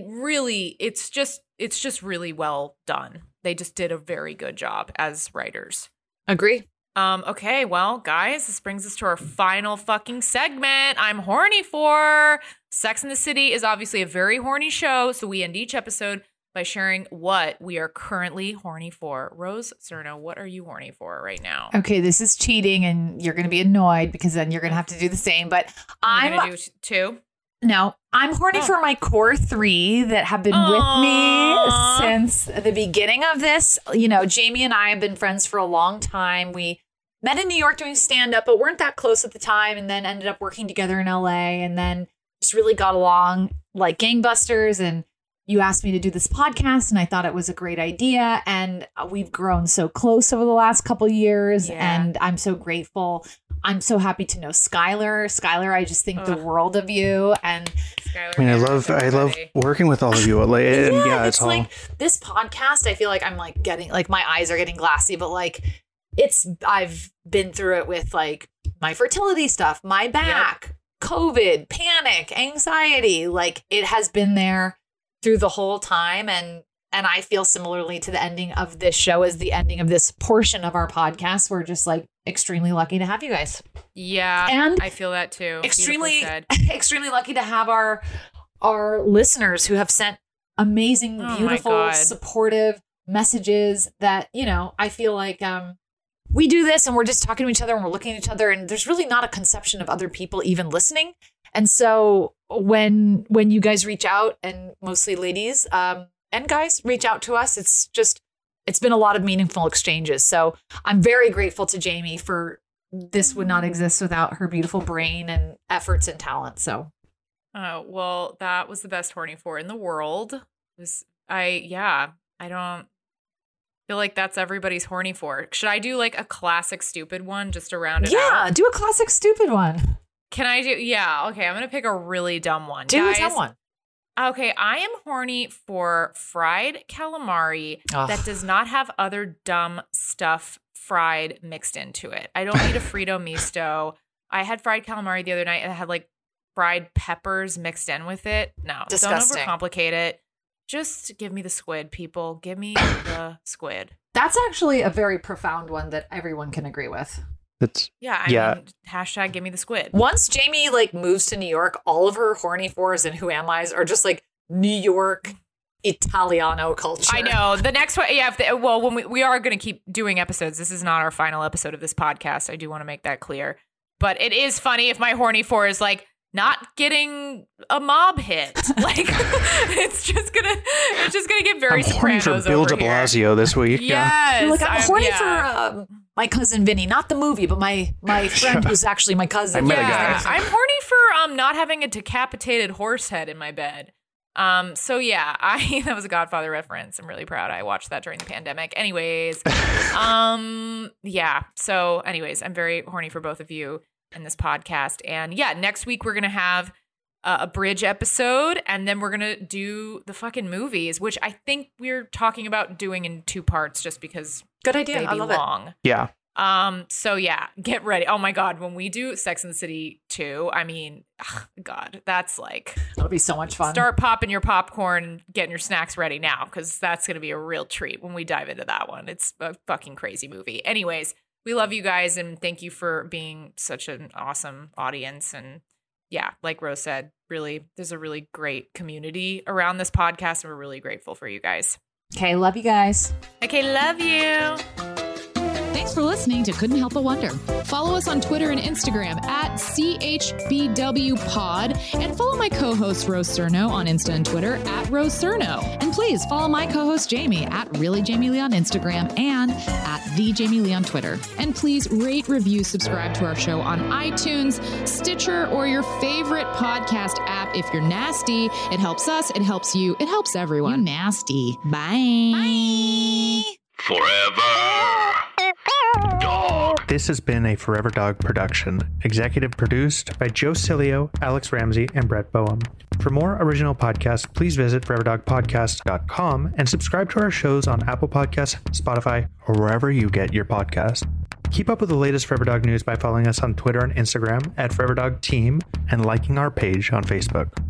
it's just really well done. They just did a very good job as writers. Agree. Okay, well, guys, this brings us to our final fucking segment. I'm horny for. Sex and the City is obviously a very horny show, so we end each episode by sharing what we are currently horny for. Rose Cerno, what are you horny for right now? Okay, this is cheating, and you're going to be annoyed because then you're going to have to do the same. But I'm going to do two. No, I'm horny for my core 3 that have been with me since the beginning of this. You know, Jamie and I have been friends for a long time. We met in New York doing stand-up, but weren't that close at the time, and then ended up working together in LA, and then just really got along like gangbusters. And you asked me to do this podcast, and I thought it was a great idea. And we've grown so close over the last couple of years, and I'm so grateful. I'm so happy to know Skylar. Skylar, I just think the world of you. And Skylar, I mean, I love working with all of you. And it's all like this podcast. I feel like I'm like getting like my eyes are getting glassy, but like I've been through it with like my fertility stuff, my back, COVID, panic, anxiety. Like it has been there through the whole time. And I feel similarly to the ending of this show as the ending of this portion of our podcast. We're just like extremely lucky to have you guys. Yeah. And I feel that too. Extremely lucky to have our listeners who have sent amazing, beautiful, supportive messages that, you know, I feel like we do this and we're just talking to each other and we're looking at each other and there's really not a conception of other people even listening. And so when you guys reach out, and mostly ladies and guys reach out to us, it's been a lot of meaningful exchanges. So I'm very grateful to Jamie for this would not exist without her beautiful brain and efforts and talent. So, well, that was the best horny for in the world. I don't feel like that's everybody's horny for. Should I do like a classic stupid one just to round it out? Yeah, do a classic stupid one. Can I do? Yeah. Okay. I'm going to pick a really dumb one. Do a dumb one. Okay, I am horny for fried calamari that does not have other dumb stuff fried mixed into it. I don't need a Frito misto. I had fried calamari the other night and it had like fried peppers mixed in with it. No, disgusting. Don't overcomplicate it. Just give me the squid, people. Give me the squid. That's actually a very profound one that everyone can agree with. I mean, hashtag give me the squid. Once Jamie like moves to New York, all of her horny fours and who am I's are just like New York Italiano culture. I know. The next one, when we are going to keep doing episodes, this is not our final episode of this podcast. I do want to make that clear. But it is funny if my horny for is like not getting a mob hit. Like it's just gonna get very Sopranos over here. I'm horny for Bill de Blasio this week. Yes, like I'm horny for my cousin Vinny, not the movie, but my friend who's actually my cousin. I met a guy. I'm horny for not having a decapitated horse head in my bed. So yeah, that was a Godfather reference. I'm really proud. I watched that during the pandemic. Anyways, yeah. So anyways, I'm very horny for both of you in this podcast. And yeah, next week we're going to have a bridge episode, and then we're going to do the fucking movies, which I think we're talking about doing in 2 parts just because good idea. I love long. It. Yeah. So yeah, get ready. Oh my God. When we do Sex and the City 2, I mean, God, that's like, it'll be so much fun. Start popping your popcorn and getting your snacks ready now, because that's going to be a real treat when we dive into that one. It's a fucking crazy movie. Anyways, we love you guys and thank you for being such an awesome audience. And yeah, like Rose said, really, there's a really great community around this podcast, and we're really grateful for you guys. Okay, love you guys. Okay, love you. Thanks Thanks for listening to Couldn't Help But Wonder. Follow us on Twitter and Instagram at CHBWPod, and follow my co-host Rose Cerno on Insta and Twitter at Rose Cerno. And please follow my co-host Jamie at ReallyJamieLee on Instagram and at TheJamieLee on Twitter. And please rate, review, subscribe to our show on iTunes, Stitcher, or your favorite podcast app. If you're nasty, it helps us, it helps you, it helps everyone. You nasty. Bye. Bye. Forever Dog. This has been a Forever Dog production, executive produced by Joe Cilio, Alex Ramsey, and Brett Boehm. For more original podcasts, please visit foreverdogpodcast.com and subscribe to our shows on Apple Podcasts, Spotify, or wherever you get your podcasts. Keep up with the latest Forever Dog news by following us on Twitter and Instagram at Forever Dog Team and liking our page on Facebook.